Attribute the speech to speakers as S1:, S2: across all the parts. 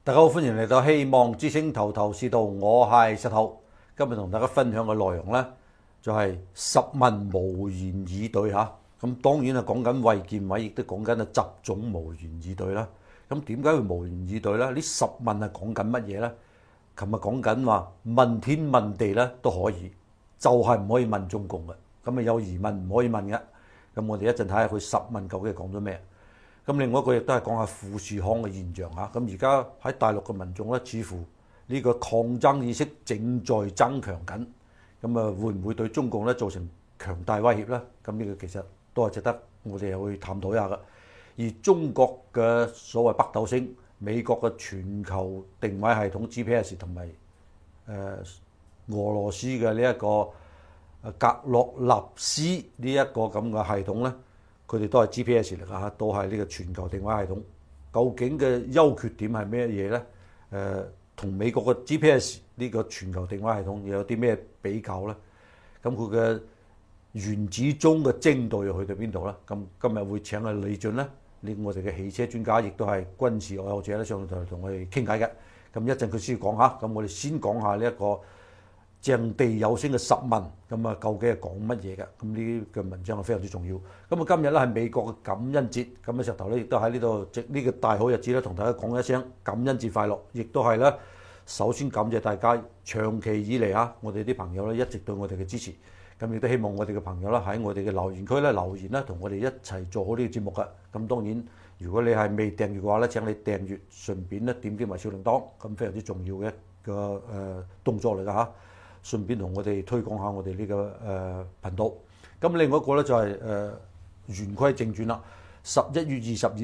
S1: 大家好，歡迎嚟到希望之星頭頭是道，我係石頭。今日同大家分享嘅內容呢，就係10問無言以對嚇。咁當然係講緊衛健委，亦都講緊習總無言以對啦。咁點解會無言以對呢？呢10問係講緊乜嘢呢？琴日講緊話問天問地咧都可以，就係唔可以問中共嘅。咁啊有疑問唔可以問嘅。咁我哋一陣睇下佢10問究竟講咗咩？咁另外一個亦都係講下富士康嘅現象嚇。咁而家喺大陸嘅民眾咧，似乎呢個抗爭意識正在增強緊。咁啊，會唔會對中共咧造成強大威脅咧？咁呢個其實都係值得我哋去探討一下嘅。而中國嘅所謂北斗星、美國嘅全球定位系統 GPS 同埋俄羅斯嘅呢一個格洛納斯呢一個咁嘅系統咧，佢哋都係 GPS 嚟㗎嚇，都係呢個全球定位系統。究竟嘅優缺點係咩嘢咧？同美國嘅 GPS 呢個全球定位系統又有啲咩比較咧？咁佢嘅原子鐘嘅精度又去到邊度咧？咁今日會請阿李俊咧，我哋嘅汽車專家，亦都係軍事愛好者咧，上台同我哋傾偈嘅。咁一陣佢先講下，咁我哋先講下呢一個擲地有聲嘅10問，咁啊究竟係講乜嘢嘅？咁呢個文章係非常之重要。咁啊今日咧係美國嘅感恩節，咁啊石頭咧亦都喺呢度藉呢個大好日子咧，同大家講一聲感恩節快樂，亦都係咧首先感謝大家長期以嚟啊，我哋啲朋友咧一直對我哋嘅支持。咁亦都希望我哋嘅朋友啦喺我哋嘅留言區咧留言啦，同我哋一齊做好呢個節目嘅。咁當然，如果你係未訂閱嘅話咧，請你訂閱，順便咧點擊埋小鈴鐺，咁非常之重要嘅一個動作嚟㗎嚇。順便同我哋推廣下我哋呢個頻道。咁另外一個咧就係言歸正傳啦。11月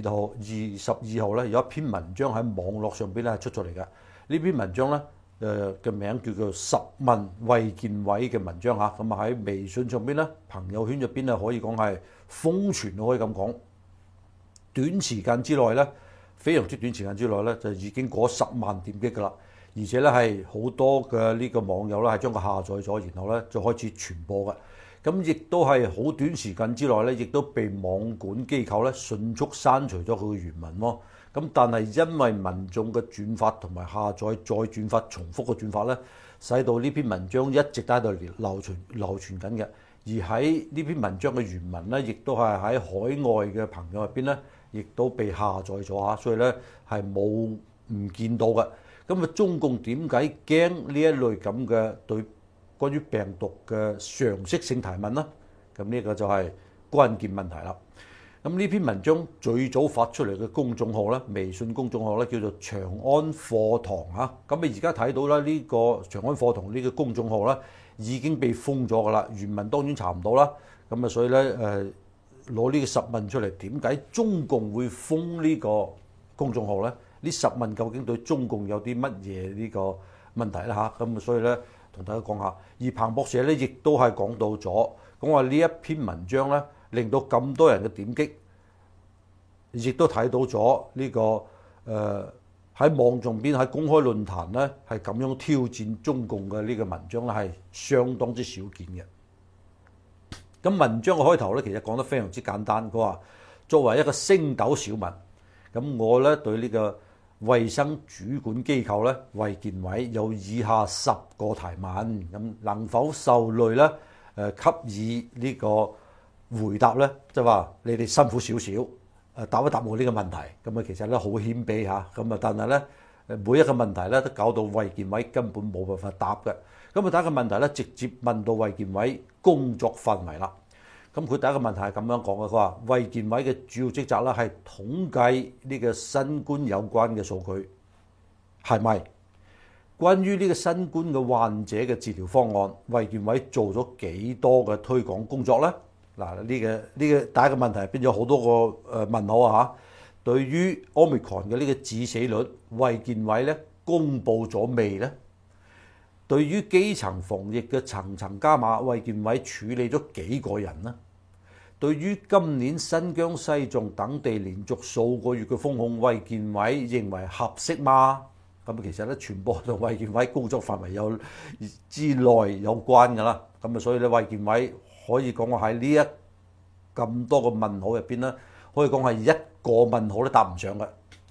S1: 22號咧有一篇文章喺網絡上邊咧出咗嚟嘅。呢篇文章咧嘅名叫做10問衛健委嘅文章嚇。咁啊喺微信上邊咧、朋友圈入邊咧可以講係瘋傳，可以咁講。短時間之內咧，非常之短時間之內咧就已經過10萬點擊㗎啦。而且咧係好多嘅呢個網友咧係將佢下載咗，然後咧就開始傳播嘅。咁亦都係好短時間之內咧，亦都被網管機構咧迅速刪除咗佢嘅原文喎。咁但係因為民眾嘅轉發同埋下載再轉發重複嘅轉發咧，使到呢篇文章一直都喺度流傳緊嘅。而喺呢篇文章嘅原文咧，亦都係喺海外嘅朋友入邊咧，亦都被下載咗嚇，所以咧係冇唔見到嘅。咁啊，中共點解驚呢一類咁嘅對關於病毒嘅常識性提問呢？咁呢個就係關鍵問題啦。咁呢篇文章最早發出嚟嘅公眾號咧，微信公眾號咧叫做長安課堂嚇。咁你而家睇到啦，呢個長安課堂呢個公眾號咧已經被封咗㗎啦，原文當然查唔到啦。咁啊，所以咧攞呢個10問出嚟，點解中共會封呢個公眾號咧？呢10問究竟對中共有啲乜嘢呢個問題咧嚇？咁所以咧同大家講下。而彭博社咧亦都係講到咗，講話呢一篇文章咧令到咁多人嘅點擊，亦都睇到咗呢個喺網上邊喺公開論壇咧係咁樣挑戰中共嘅呢個文章咧係相當之少見嘅。咁文章嘅開頭咧其實講得非常之簡單，佢話作為一個星斗小民，咁我咧對呢個衛生主管機構咧，衛健委有以下10個提問，咁能否受累咧？給予呢個回答咧，即係話你哋辛苦少少，答一答我呢個問題。咁啊，其實咧好謙卑嚇，咁啊，但係咧每一個問題咧都搞到衛健委根本冇辦法答嘅。咁啊，第一個問題咧直接問到衛健委工作範圍啦。咁佢第一個問題係咁樣講嘅，佢話衛健委嘅主要職責咧係統計呢個新冠有關嘅數據，係咪？關於呢個新冠嘅患者嘅治療方案，衛健委做咗幾多嘅推廣工作呢？嗱，呢個第一個問題變咗好多個問號啊嚇。對於 Omicron 嘅呢個致死率，衛健委咧公佈咗未呢？對於基層防疫嘅層層加碼，衛健委處理咗幾個人呢？對於今年新疆、西藏等地連續數個月嘅封控，衛健委認為合適嗎？咁其實咧，全部同衛健委工作範圍之內有關㗎啦。咁啊，所以咧，衛健委可以講話喺呢咁多個問號入邊咧，可以講係一個問號都答唔上嘅。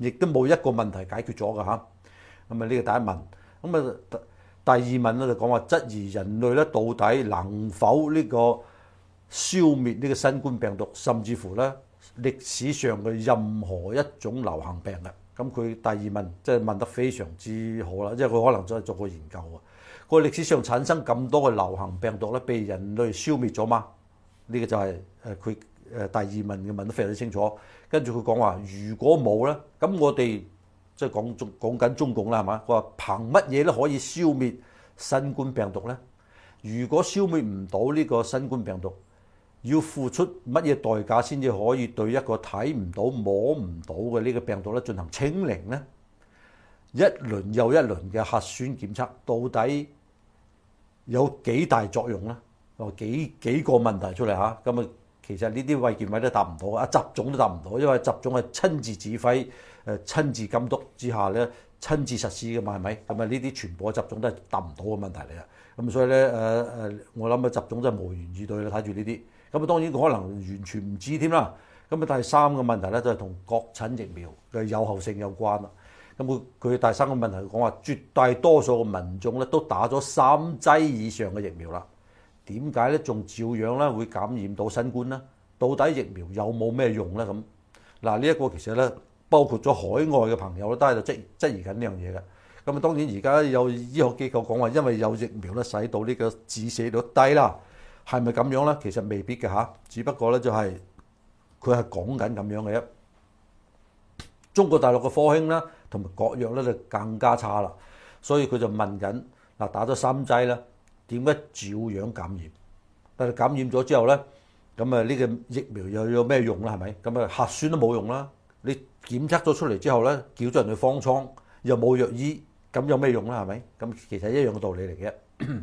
S1: 亦都冇一個問題解決咗㗎嚇。咁啊呢個第一問。咁啊第二問咧就講話質疑人類咧到底能否呢個消滅呢個新冠病毒，甚至乎咧歷史上嘅任何一種流行病嘅。咁佢第二問即係問得非常之好啦，因為佢可能真係做過研究啊。個歷史上產生咁多嘅流行病毒咧，被人類消滅咗嘛？呢個就係佢第二問嘅問得非常之清楚。跟住佢講話，如果冇咧，咁我哋即係講緊中共啦，係嘛？佢話憑乜嘢咧可以消滅新冠病毒咧？如果消滅唔到呢個新冠病毒，要付出乜嘢代價先至可以對一個睇唔到摸唔到嘅呢個病毒咧進行清零咧？一輪又一輪嘅核酸檢測到底有幾大作用咧？幾個問題出嚟嚇，咁啊其實呢啲衛健委都答唔到，阿習總都答唔到，因為習總係親自指揮、親自監督之下咧，親自實施嘅嘛，係咪？咁啊呢啲全部習總都係答唔到嘅問題嚟啊！咁所以咧我諗啊習總真係無言以對啦，睇住呢啲。咁啊當然可能完全唔知添啦。咁啊第三個問題咧就係同確診疫苗嘅有效性有關啦。咁佢第三個問題講話，絕大多數嘅民眾咧都打咗3劑以上嘅疫苗啦。點解咧仲照樣咧會感染到新冠呢？到底疫苗有冇咩用咧？咁嗱呢一個其實咧包括咗海外嘅朋友咧都喺度質疑緊呢樣嘢嘅。咁啊當然而家有醫學機構講話，因為有疫苗咧使到呢個致死率低啦，係咪咁樣咧？其實未必嘅嚇，只不過咧就係佢係講緊咁樣嘅啫。中國大陸嘅科興啦同埋國藥咧就更加差啦，所以佢就問緊嗱打咗3劑啦。點解照樣感染？但係感染咗之後咧，咁啊呢個疫苗又有咩用啦？係咪？咁啊核酸都冇用啦。你檢測咗出嚟之後咧，叫咗人去方艙，又冇藥醫，咁有咩用啦？係咪？咁其實一樣嘅道理嚟嘅。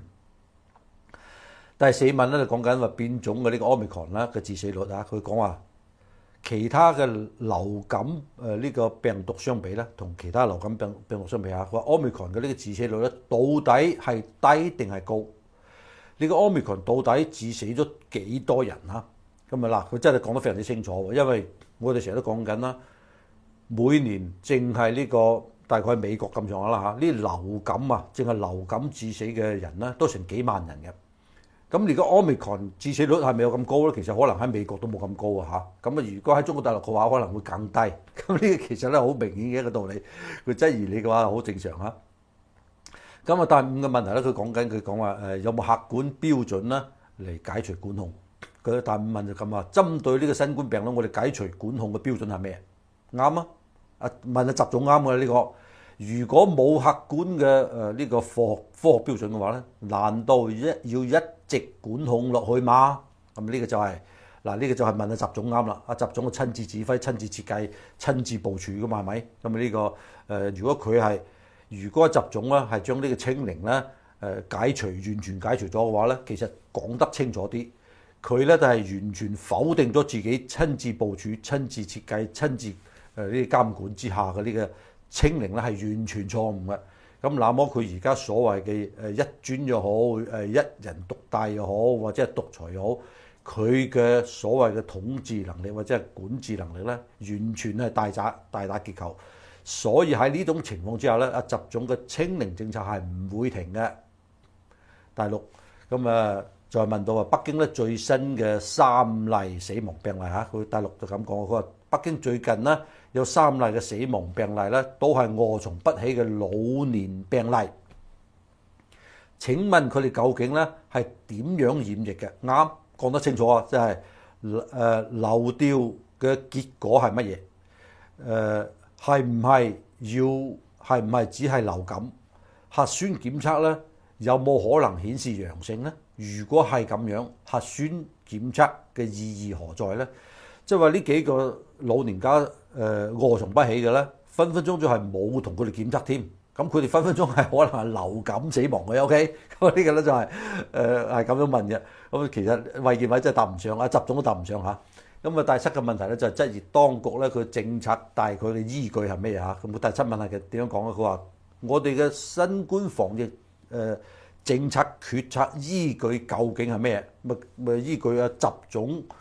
S1: 第四問咧就講緊話變種嘅呢個 Omicron 啦嘅致死率啊，佢講話其他嘅流感呢個病毒相比咧，同其他流感病毒相比下，佢話 Omicron 嘅呢個致死率咧到底係低定係高？呢個 Omicron 到底致死咗幾多人啊？咁啊嗱，佢真係講得非常之清楚喎，因為我哋成日都講緊啦，每年淨係呢個大概美國咁上下啦嚇，呢流感啊，淨係流感致死嘅人咧都成幾萬人嘅。咁而家 Omicron 致死率係咪有咁高咧？其實可能喺美國都冇咁高啊嚇。咁啊，如果喺中國大陸嘅話，可能會更低。咁呢個其實咧好明顯嘅一個道理，佢質疑你嘅話好正常嚇。咁啊，第5個問題咧，佢講話有冇客觀標準咧嚟解除管控？佢第5問就咁話，針對呢個新冠病毒，我哋解除管控嘅標準係咩？啱啊！問阿習總啱嘅呢個。如果冇客觀嘅呢個科學標準嘅話咧，難道要一直管控落去嗎？咁呢個就係呢個就係問阿習總啱啦。阿習總係親自指揮、親自設計、親自部署噶嘛，係咪？咁啊呢個如果習總咧係將呢個清零咧完全解除咗嘅話咧，其實講得清楚啲，佢咧就係完全否定咗自己親自部署、親自設計、親自呢啲監管之下嘅呢個清零咧係完全錯誤嘅。咁那麼佢而家所謂嘅一專又好，一人獨大又好，或者係獨裁又好，佢嘅所謂嘅統治能力或者係管治能力咧，完全係大打折扣。所以喺呢種情況之下咧，阿習總嘅清零政策係唔會停嘅。第6，咁再問到北京咧最新嘅3例死亡病例嚇，佢第6就咁講，佢話北京最近呢有3例嘅死亡病例咧，都係臥床不起嘅老年病例。請問佢哋究竟咧係點樣染疫嘅？啱講得清楚啊，即係流掉嘅結果係乜嘢？係唔係只係流感？核酸檢測咧有冇可能顯示陽性咧？如果係咁樣，核酸檢測嘅意義何在咧？即係話呢幾個老年家臥床不起嘅咧，分鐘就係冇同佢哋檢測添。咁佢哋分鐘係可能係流感死亡嘅。OK， 咁呢個咧就係係咁樣問嘅。咁其實衛健委真係答唔上，阿習總都答唔上嚇。咁第7個問題咧就係質疑當局咧佢政策，但係佢嘅依據係咩嘢嚇？咁第7問係嘅點樣講咧？佢話我哋嘅新冠防疫政策決策依據究竟係咩？咪依據習總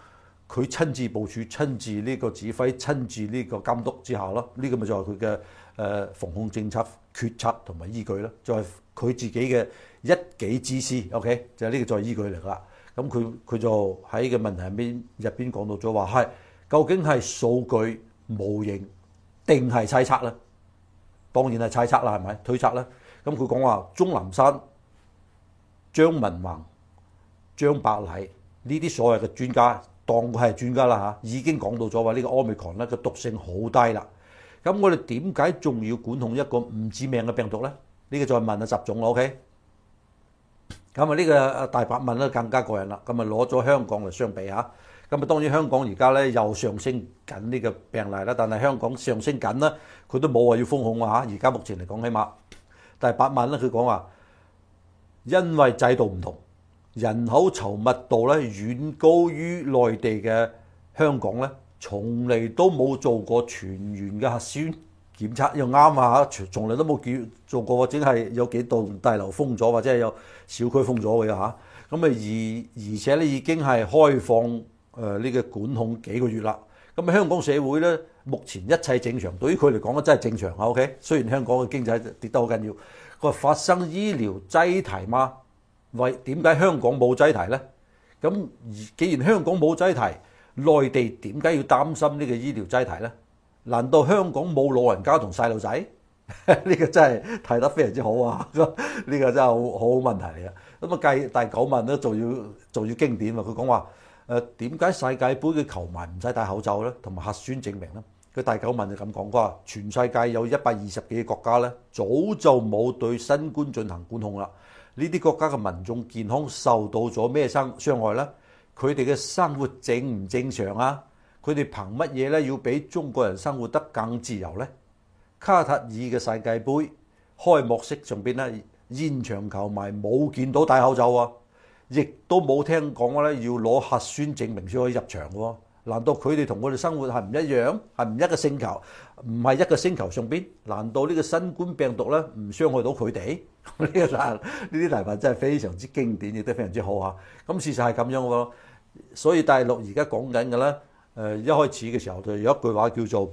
S1: 佢親自部署、親自呢個指揮、親自呢個監督之下咯，呢、個咪就係佢嘅防控政策決策同埋依據咯，就係、是、佢自己嘅一己之私 ，OK， 就係呢個再依據嚟啦。咁佢就喺個問題入邊講到咗話係究竟係數據模型定係猜測咧？當然係猜測啦，係咪推測咧？咁佢講話鍾南山、張文宏、張伯禮呢啲所謂嘅專家，當佢係專家啦嚇，已經講到咗話呢個 Omicron 咧個毒性好低啦。咁我哋點解仲要管控一個唔致命嘅病毒咧？呢個再問下習總啦 ，OK？咁啊呢個大白問咧更加過癮啦，咁啊攞咗香港嚟相比嚇。咁啊當然香港而家咧又上升緊呢個病例啦，但係香港上升緊啦，佢都冇話要封控啊嚇。而家目前嚟講，起碼大白問咧佢講話，因為制度唔同，人口稠密度咧遠高於內地嘅香港咧，從嚟都冇做過全員嘅核酸檢測，又啱啊嚇，從嚟都冇做過，或者係有幾棟大樓封咗，或者係有小區封咗嘅嚇。咁啊而且咧已經係開放呢個管控幾個月啦。咁香港社會咧目前一切正常，對於佢嚟講咧真係正常啊。OK， 雖然香港嘅經濟跌得好緊要，佢話發生醫療擠提嘛？為點解香港冇擠提咧？咁既然香港冇擠提，內地點解要擔心呢個醫療擠提咧？難道香港冇老人家同細路仔？呢個真係提得非常之好啊！呢個真係好問題嚟嘅。咁啊計第九問咧，仲要經典喎。佢講話點解世界盃嘅球迷唔使戴口罩咧？同埋核酸證明咧？佢第九問就咁講，佢話全世界有120幾個國家咧，早就冇對新冠進行管控啦。呢啲國家嘅民眾健康受到咗咩傷害咧？佢哋嘅生活正唔正常啊？佢哋憑乜嘢咧要比中國人生活得更自由咧？卡塔爾嘅世界盃開幕式上邊咧，現場球迷冇見到戴口罩啊，亦都冇聽講咧要攞核酸證明先可以入場喎。難道佢哋同我哋生活係唔一樣？係唔一個星球？唔係一個星球上邊？難道呢個新冠病毒咧唔傷害到佢哋？呢啲題目真係非常之經典，亦都非常之好嚇。咁事實係咁樣喎。所以大陸而家講緊嘅咧，一開始嘅時候就有一句話叫做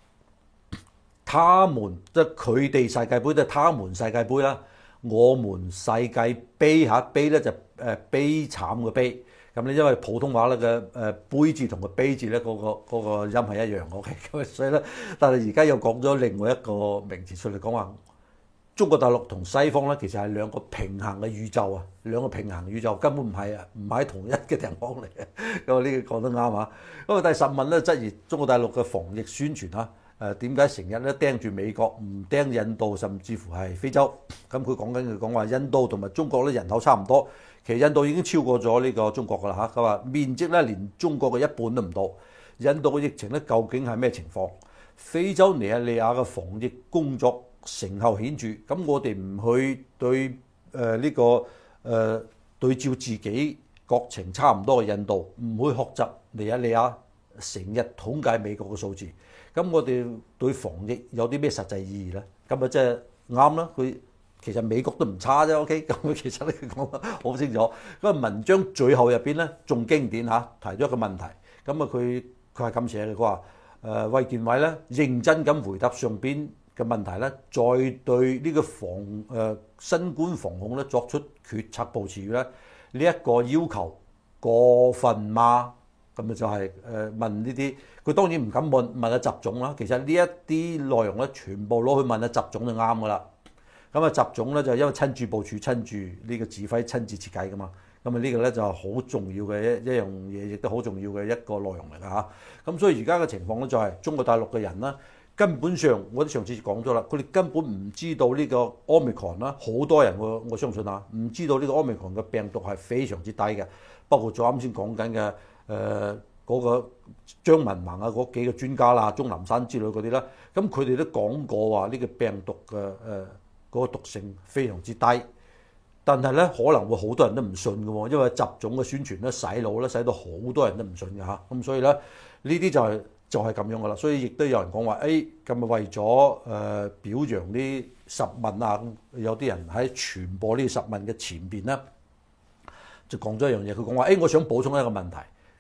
S1: 他們，即係佢哋世界盃都係他們世界盃啦，我們世界盃嚇，悲咧就悲慘嘅悲。咁咧因為普通話咧嘅杯字同個悲字咧嗰個音係一樣 OK， 咁所以咧，但係而家又講咗另外一個名詞出嚟講話，中國大陸同西方咧其實係兩個平行嘅宇宙啊，兩個平行宇宙根本唔係喺同一嘅地方嚟嘅。咁呢個講得啱啊。咁啊第十問咧質疑中國大陸嘅防疫宣傳嚇，點解成日咧盯住美國唔盯印度甚至乎係非洲？咁佢講話印度同埋中國咧人口差唔多。其實印度已經超過咗呢個中國㗎啦嚇，佢話面積咧連中國嘅一半都唔到。印度嘅疫情咧究竟係咩情況？非洲尼日利亞嘅防疫工作成效顯著，咁我哋唔去對對照自己國情差唔多嘅印度，唔去學習尼日利亞成日統計美國嘅數字，咁我哋對防疫有啲咩實際意義咧？咁啊即係啱啦，佢。其實美國都唔差啫 ，OK， 咁其實咧佢講得好清楚。嗰個文章最後入邊咧仲經典嚇，提咗一個問題。咁啊佢係咁寫嘅，佢話衛健委咧認真咁回答上邊嘅問題咧，再對呢個新冠防控咧作出決策部署咧，呢一個要求過分嗎？咁啊就係問呢啲，佢當然唔敢問阿習總啦。其實呢一啲內容咧全部攞去問阿習總就啱噶啦。咁啊，習總咧就因為親自部署、親自呢個指揮、親自設計噶嘛，咁啊呢個咧就係好重要嘅一樣嘢，亦都好重要嘅一個內容嚟㗎嚇。咁所以而家嘅情況咧就係中國大陸嘅人啦，根本上我哋上次講咗啦，佢哋根本唔知道呢個 Omicron 啦，好多人我相信啊，唔知道呢個 Omicron 嘅病毒係非常之低嘅，包括咗啱先講緊嘅嗰個張文宏啊嗰幾個專家啦、鍾南山之類嗰啲啦，咁佢哋都講過話呢個病毒嘅嗰個毒性非常之低，但係咧可能會好多人都唔信嘅喎，因為習總嘅宣傳咧洗腦咧，使到好多人都唔信嘅嚇。咁所以咧呢啲就係咁樣嘅啦。所以亦都有人講話，咁啊為咗表揚呢10問啊，有啲人喺傳播呢10問嘅前邊咧，就講咗一樣嘢。佢講話，我想補充一個問題。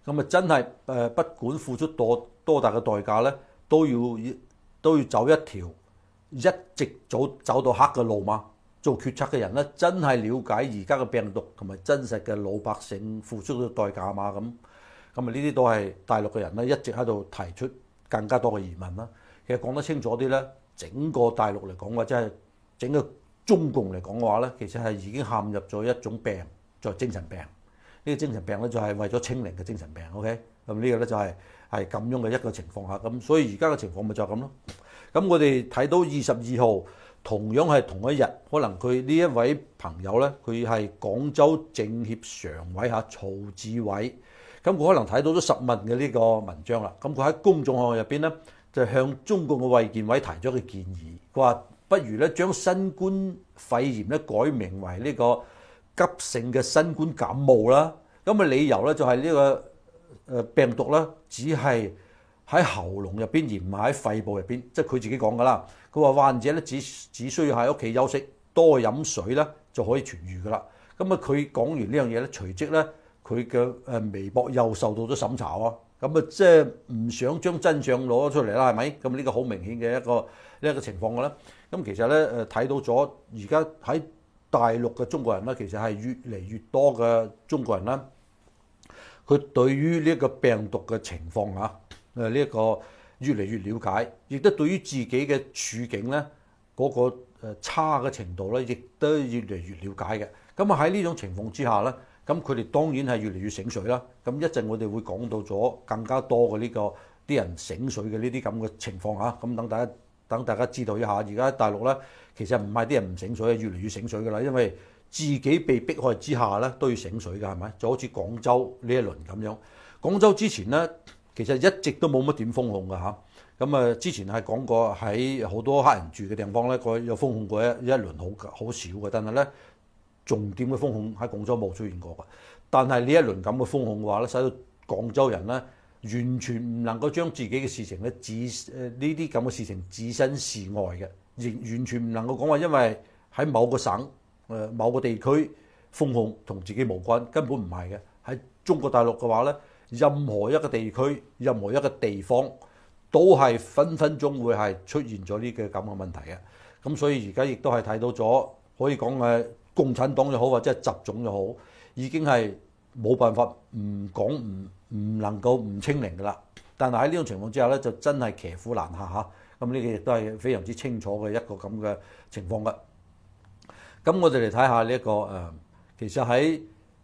S1: 咁啊真係不管付出多大嘅代價咧，都要走一條一直走到黑嘅路嘛。做決策嘅人咧，真係了解而家嘅病毒同埋真實嘅老百姓付出嘅代價嘛。咁啊呢啲都係大陸嘅人咧一直喺度提出更加多嘅疑問啦。其實講得清楚啲咧，整個大陸嚟講或者係整個中共嚟講嘅話咧，其實係已經陷入咗一種病，就係精神病。呢個精神病咧就係為咗清零嘅精神病。OK， 咁呢個咧就係咁樣嘅一個情況下，咁所以而家嘅情況咪就係咁咯。咁我哋睇到22號同樣係同一日，可能佢呢一位朋友咧，佢係廣州政協常委曹志偉，咁佢可能睇到咗實文嘅呢個文章啦。咁佢喺公眾號入邊咧，就向中共嘅衛健委提咗個建議，佢話不如咧將新冠肺炎咧改名為呢個急性嘅新冠感冒啦。咁嘅理由咧就係呢個病毒咧只係喺喉嚨入邊，而唔係喺肺部入邊，即係佢自己講噶啦。佢話患者咧只需要喺屋企休息，多飲水咧就可以痊愈噶啦。咁啊，佢講完呢樣嘢咧，隨即咧佢嘅微博又受到咗審查啊。咁啊，即係唔想將真相攞出嚟啦，係咪？咁呢個好明顯嘅一個情況嘅啦。咁其實咧睇到咗而家喺大陸嘅中國人咧，其實係越嚟越多嘅中國人啦。佢對於呢一個病毒嘅情況呢一個越嚟越了解，亦都對於自己嘅處境咧嗰個差嘅程度咧，亦都越嚟越了解嘅。咁啊喺呢種情況之下咧，咁佢哋當然係越嚟越醒水啦。咁一陣我哋會講到咗更加多嘅呢個啲人醒水嘅呢啲咁嘅情況嚇。咁等大家知道一下，而家喺大陸咧，其實唔係啲人唔醒水，係越嚟越醒水噶啦，因為自己被迫害之下咧，都要醒水㗎，係咪？就好似廣州呢一輪咁樣。廣州之前咧，其實一直都冇乜點封控㗎嚇。咁啊，之前係講過喺好多黑人住嘅地方咧，佢有封控過一輪好少嘅，但係咧重點嘅封控喺廣州冇出現過㗎。但係呢一輪咁嘅封控嘅話咧，使到廣州人咧完全唔能夠將自己嘅事情咧呢啲咁嘅事情置身事外嘅，完全唔能夠講話因為喺某個省某個地區封控同自己無關，根本唔係嘅。喺中國大陸嘅話咧，任何一個地區、任何一個地方都係分分鐘會係出現咗呢個咁嘅問題嘅。咁所以而家亦都係睇到咗，可以講共產黨又好或者係習總又好，已經係冇辦法唔能夠唔清零㗎啦。但係喺呢種情況之下咧，就真係騎虎難下嚇。咁呢個亦都係非常之清楚嘅一個咁嘅情況㗎。咁我哋嚟睇下呢一個其實喺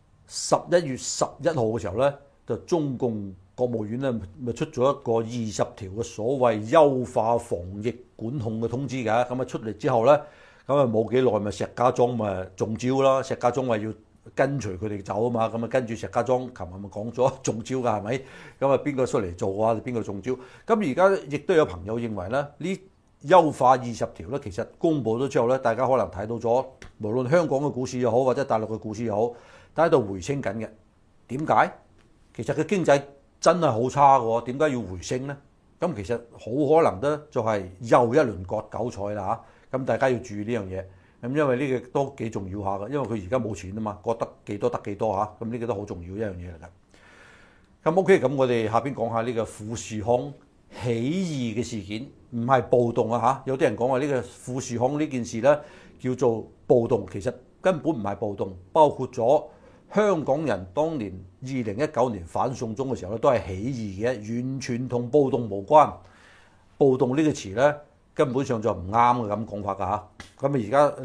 S1: 11月11號嘅時候咧，就中共國務院咧咪出咗一個20條嘅所謂優化防疫管控嘅通知㗎。咁啊出嚟之後咧，咁啊冇幾耐咪石家莊咪中招啦。石家莊話要跟隨佢哋走啊嘛，咁啊跟住石家莊琴日咪講咗中招㗎，係咪？咁啊邊個出嚟做啊？邊個中招？咁而家亦都有朋友認為咧，呢優化20條咧，其實公佈咗之後咧，大家可能睇到咗，無論香港嘅股市又好，或者大陸嘅股市又好，都喺度回升緊嘅。點解？其實佢經濟真係好差嘅喎，點解要回升咧？咁其實好可能咧，就係又一輪割韭菜啦嚇。咁大家要注意呢樣嘢。咁因為呢個都幾重要下嘅，因為佢而家冇錢啊嘛，割得幾多得幾多嚇。咁呢個都好重要一樣嘢嚟㗎。咁 OK，咁我哋下邊講下呢個富士康起義嘅事件，唔係暴動啊嚇！有啲人講話呢個富士康呢件事呢叫做暴動，其實根本唔係暴動，包括咗香港人當年2019年反送中嘅時候咧，都係起義嘅，完全同暴動無關。暴動呢個詞呢，根本上就唔啱嘅咁講法㗎嚇。咁啊而家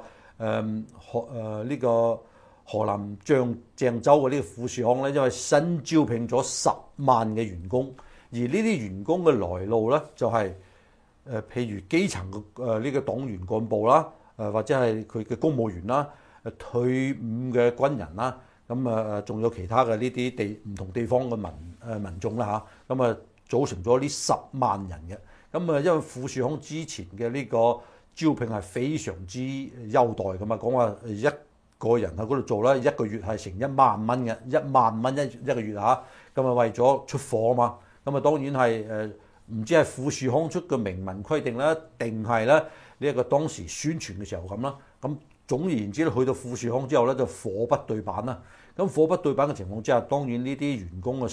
S1: 呢個河南鄭州嘅呢個富士康呢，因為新招聘咗10萬嘅員工。而呢啲員工嘅來路咧，就係譬如基層嘅呢個黨員幹部啦，或者係佢嘅公務員啦，退伍嘅軍人啦，咁仲有其他嘅呢啲唔同地方嘅民眾啦嚇，咁啊組成咗呢10萬人嘅。咁啊因為富士康之前嘅呢個招聘係非常之優待噶嘛，講話一個人喺嗰度做啦，一個月係成1萬蚊嘅，1萬蚊一個月嚇，咁啊為咗出貨啊嘛。咁啊當然係唔知係富士康出嘅明文規定啦，定係咧呢一個當時宣傳嘅時候咁啦。咁總而言之咧，去到富士康之後咧就貨不對版啦。 咁貨不對版嘅情況之下，當然呢啲員工嘅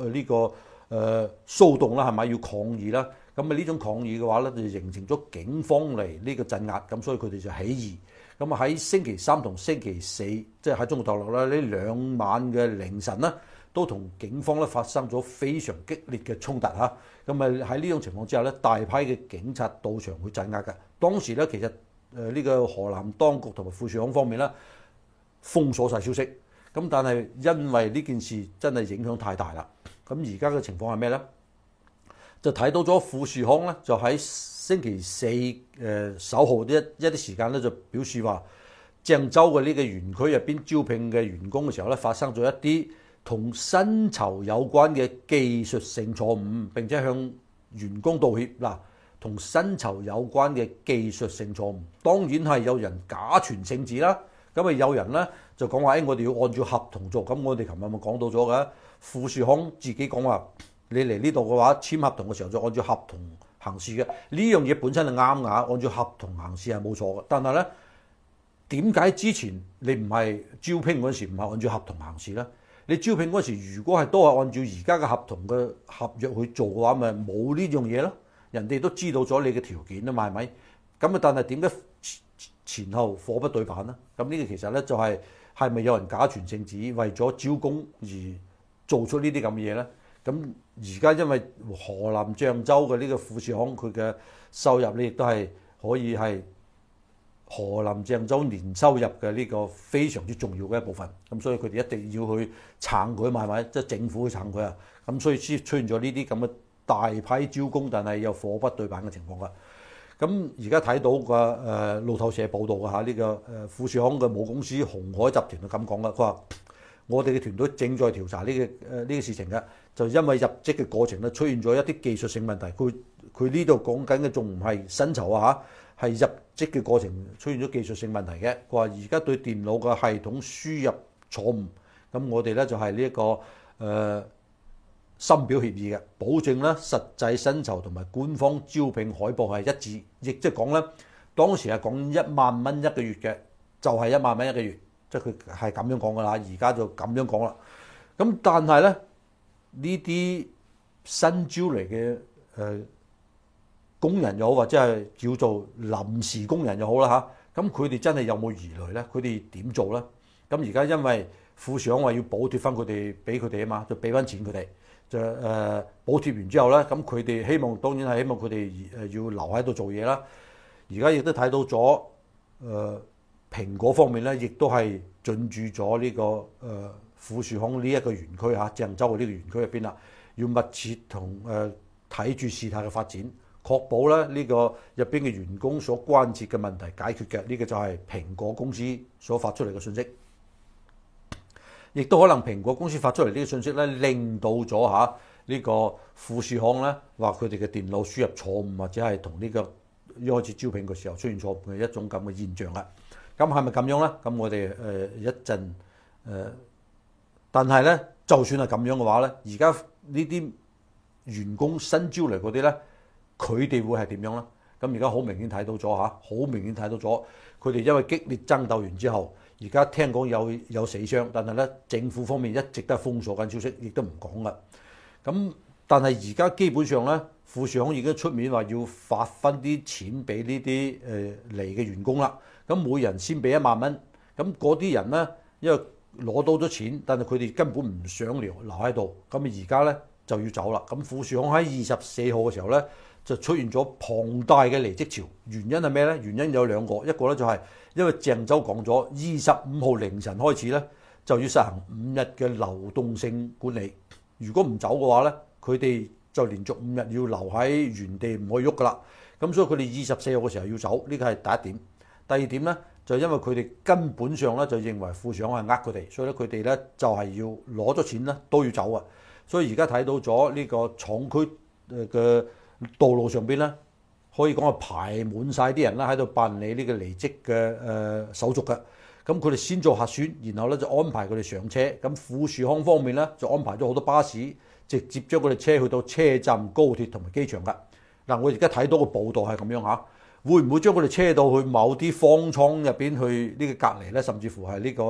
S1: 騷動啦，係咪要抗議啦？咁啊呢種抗議嘅話咧，就形成咗警方嚟呢個鎮壓，咁所以佢哋就起義。咁啊喺星期三同星期四，即係喺中國大陸啦，呢兩晚嘅凌晨啦，都同警方咧發生咗非常激烈嘅衝突嚇。咁啊喺呢種情況之下咧，大批嘅警察到場去鎮壓嘅。當時咧其實呢個河南當局同埋富士康方面咧封鎖晒消息。咁但係因為呢件事真係影響太大啦。咁而家嘅情況係咩咧？就睇到咗富士康咧，就喺星期四稍後一啲時間咧，就表示話鄭州嘅呢個園區入邊招聘嘅員工嘅時候咧，發生咗一啲同薪酬有關嘅技術性錯誤，並且向員工道歉。嗱，同薪酬有關嘅技術性錯誤，當然係有人假傳聖旨啦。咁啊有人咧就講話，我哋要按照合同做。咁我哋琴日咪講到咗嘅，富士康自己講話，你嚟呢度嘅話簽合同嘅時候就按照合同行事嘅。呢樣嘢本身係啱㗎，按照合同行事係冇錯嘅。但係咧，點解之前你唔係招聘嗰時唔係按照合同行事咧？你招聘嗰時如果係都係按照而家嘅合同嘅合約去做嘅話，咪冇呢樣嘢咯。人哋都知道咗你嘅條件啊嘛，係咪？咁啊，但係點解前後貨不對版咧？咁呢個其實咧就係咪有人假傳聖旨，為咗招工而做出呢啲咁嘅嘢咧？咁而家因為河南鄭州嘅呢個富士康佢嘅收入咧，亦都係可以係河南鄭州年收入嘅呢個非常之重要嘅一部分。咁所以佢哋一定要去撐佢，係咪？即係政府去撐佢啊！咁所以先出現咗呢啲咁嘅大批招工，但係有貨不對版嘅情況㗎。咁而家睇到嘅路透社報道嘅嚇，呢個富士康嘅母公司鴻海集團就咁講啦，佢話我哋嘅團隊正在調查呢個事情嘅，就因為入職嘅過程咧出現咗一啲技術性問題，佢呢度講緊嘅仲唔係薪酬啊嚇，係入職嘅過程出現咗技術性問題嘅。佢話而家對電腦嘅系統輸入錯誤，咁我哋咧就係呢一個深表歉意嘅，保證咧實際薪酬同埋官方招聘海報係一致，亦即係講咧當時係講1萬蚊一個月嘅，就係1萬蚊一個月，即係佢係咁樣講㗎啦。而家就咁樣講啦。咁但係咧呢啲新招嚟嘅工人又好，或者係叫做臨時工人又好啦嚇，咁佢哋真係有冇疑慮咧？佢哋點做咧？咁而家因為富士康話要補貼翻佢哋，俾佢哋啊嘛，就俾翻錢佢哋。就補貼完之後咧，咁佢哋希望當然係希望佢哋要留喺度做嘢啦。而家亦都睇到咗蘋果方面咧，亦都係進駐咗呢個富士康呢一個園區嚇，鄭州嘅呢個園區入邊啦，要密切同睇住事態嘅發展，確保咧呢個入邊嘅員工所關切嘅問題解決嘅。呢個就係蘋果公司所發出嚟嘅信息。亦都可能蘋果公司發出嚟呢個信息咧，令到咗呢個富士康咧話佢哋嘅電腦輸入錯誤，或者係同呢個一開始招聘嘅時候出現錯誤嘅一種咁嘅現象啦。咁係咪咁樣咧？咁我哋一陣但係咧，就算係咁樣嘅話咧，而家呢啲員工新招嚟嗰啲咧，佢哋會係點樣咧？咁而家好明顯睇到咗好明顯睇到咗，佢哋因為激烈爭鬥完之後。而家聽講有死傷，但係咧政府方面一直都係封鎖緊消息，亦都唔講噶。咁但係而家基本上咧，富士康已經出面話要發分啲錢俾呢啲嚟嘅員工啦。咁每人先俾1萬蚊。咁嗰啲人咧，因為攞到咗錢，但係佢哋根本唔想留喺度。咁而家咧就要走啦。咁富士康喺24號嘅時候咧，就出現咗龐大嘅離職潮。原因係咩咧？原因有2個，一個咧就係因為鄭州講咗25號凌晨開始咧就要實行5日嘅流動性管理。如果唔走嘅話咧，佢哋就連續5日要留喺原地唔可以喐噶啦。咁所以佢哋24號嘅時候要走，呢個係第一點。第二點咧就因為佢哋根本上咧就認為富士康係佢哋，所以咧佢哋咧就係要攞咗錢咧都要走啊。所以而家睇到咗呢個廠區嘅道路上邊咧，可以講係排滿晒啲人啦，喺度辦理呢個離職嘅手續嘅。咁佢哋先做核酸，然後咧就安排佢哋上車。咁富士康方面咧就安排咗好多巴士，直接將佢哋車去到車站、高鐵同埋機場㗎。嗱，我而家睇到個報道係咁樣嚇，會唔會將佢哋車到去某啲方艙入邊去呢個隔離咧，甚至乎係呢個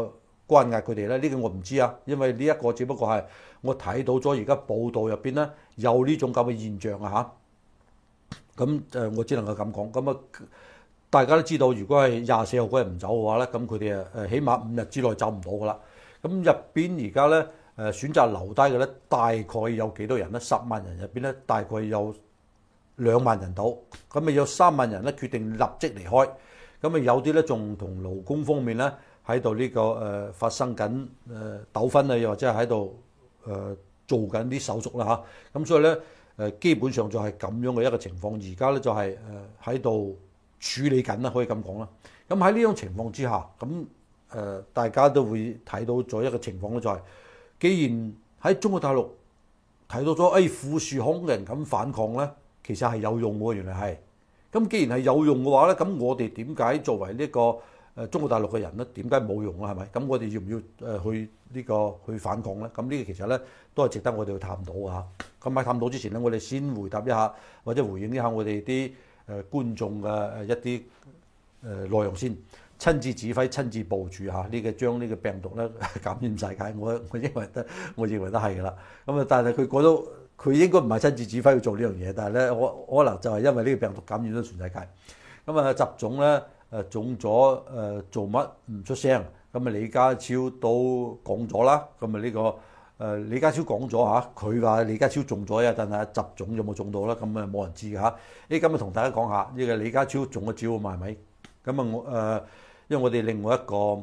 S1: 關押佢哋咧？呢個我唔知啊，因為呢一個只不過係我睇到咗而家報道入邊咧有呢種咁嘅現象啊嚇。咁我只能夠咁講。咁啊，大家都知道，如果係24號嗰日唔走嘅話咧，咁佢哋起碼5日之內走唔到噶啦。咁入邊而家咧選擇留低嘅咧，大概有幾多人咧？10萬人入邊咧，大概有2萬人到。咁啊有3萬人咧決定立即離開。咁啊有啲咧仲同勞工方面咧喺度呢個發生緊糾紛啊，又或者係喺度做緊啲手續啦嚇。咁所以咧基本上就係咁樣嘅一個情況。而家咧就係喺度處理緊啦，可以咁講啦。咁喺呢種情況之下，咁大家都會睇到咗一個情況咧，就係既然喺中國大陸睇到咗富士康嘅人咁反抗咧，其實係有用喎，原來係。咁既然係有用嘅話咧，咁我哋點解作為呢個中國大陸嘅人咧，點解冇用啊？係咪？咁我哋要唔要去反抗咧？咁呢個其實咧都係值得我哋去探討啊！咁喺探討之前咧，我哋先回答一下或者回應一下我哋啲觀眾嘅一啲內容先。親自指揮、親自部署嚇，呢個將呢個病毒咧感染世界，我認為都係㗎啦。咁啊，但係佢應該唔係親自指揮去做呢樣嘢，但係咧可能就係因為呢個病毒感染咗全世界。咁啊，習總咧中咗做乜唔出聲？咁啊，李家超都講咗啦。咁啊，呢個李家超講咗嚇，佢話李家超中咗啊，但係習總有冇中到咧？咁啊冇人知㗎嚇。今日同大家講下呢個李家超中咗招啊嘛，係咪？咁啊因為我哋另外一個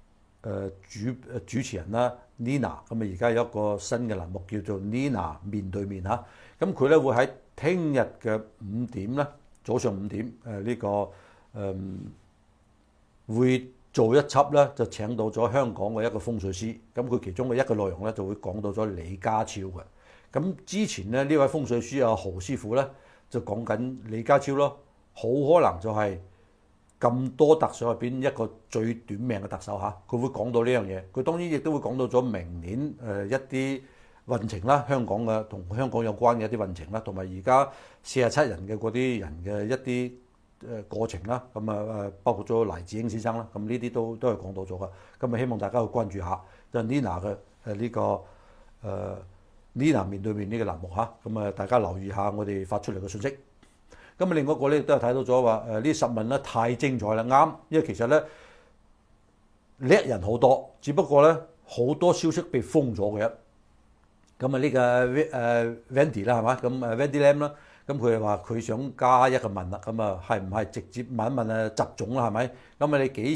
S1: 主持人啦 Nina， 咁啊而家有一個新嘅欄目叫做 Nina 面對面嚇。咁佢咧會喺聽日嘅5點咧，早上5點會做一輯咧，就請到咗香港嘅一個風水師。咁佢其中嘅一個內容咧就會講到咗李家超嘅。咁之前咧呢位風水師阿何師傅咧就講緊李家超咯，好可能就係咁多特首入邊一個最短命嘅特首嚇。佢會講到呢樣嘢。佢當然亦都會講到咗明年一啲運程啦，香港嘅同香港有關嘅一啲運程啦，同埋而家47人嘅嗰啲人嘅一啲過程啦。咁啊包括咗黎智英先生啦。咁呢啲都係講到咗噶。咁啊希望大家去關注下就 Nina 嘅呢個Nina 面對面呢個欄目嚇。咁啊大家留意下我哋發出嚟嘅信息。咁啊，另外一個咧都係睇到咗話呢10問咧太精彩啦，啱，因為其實咧叻人好多，只不過咧好多消息被封咗嘅。咁啊呢個Wendy 啦係嘛，咁Wendy Lam 啦，咁佢係話佢想加一個問啦，咁啊係唔係直接問一問習總啦係咪？咁啊你幾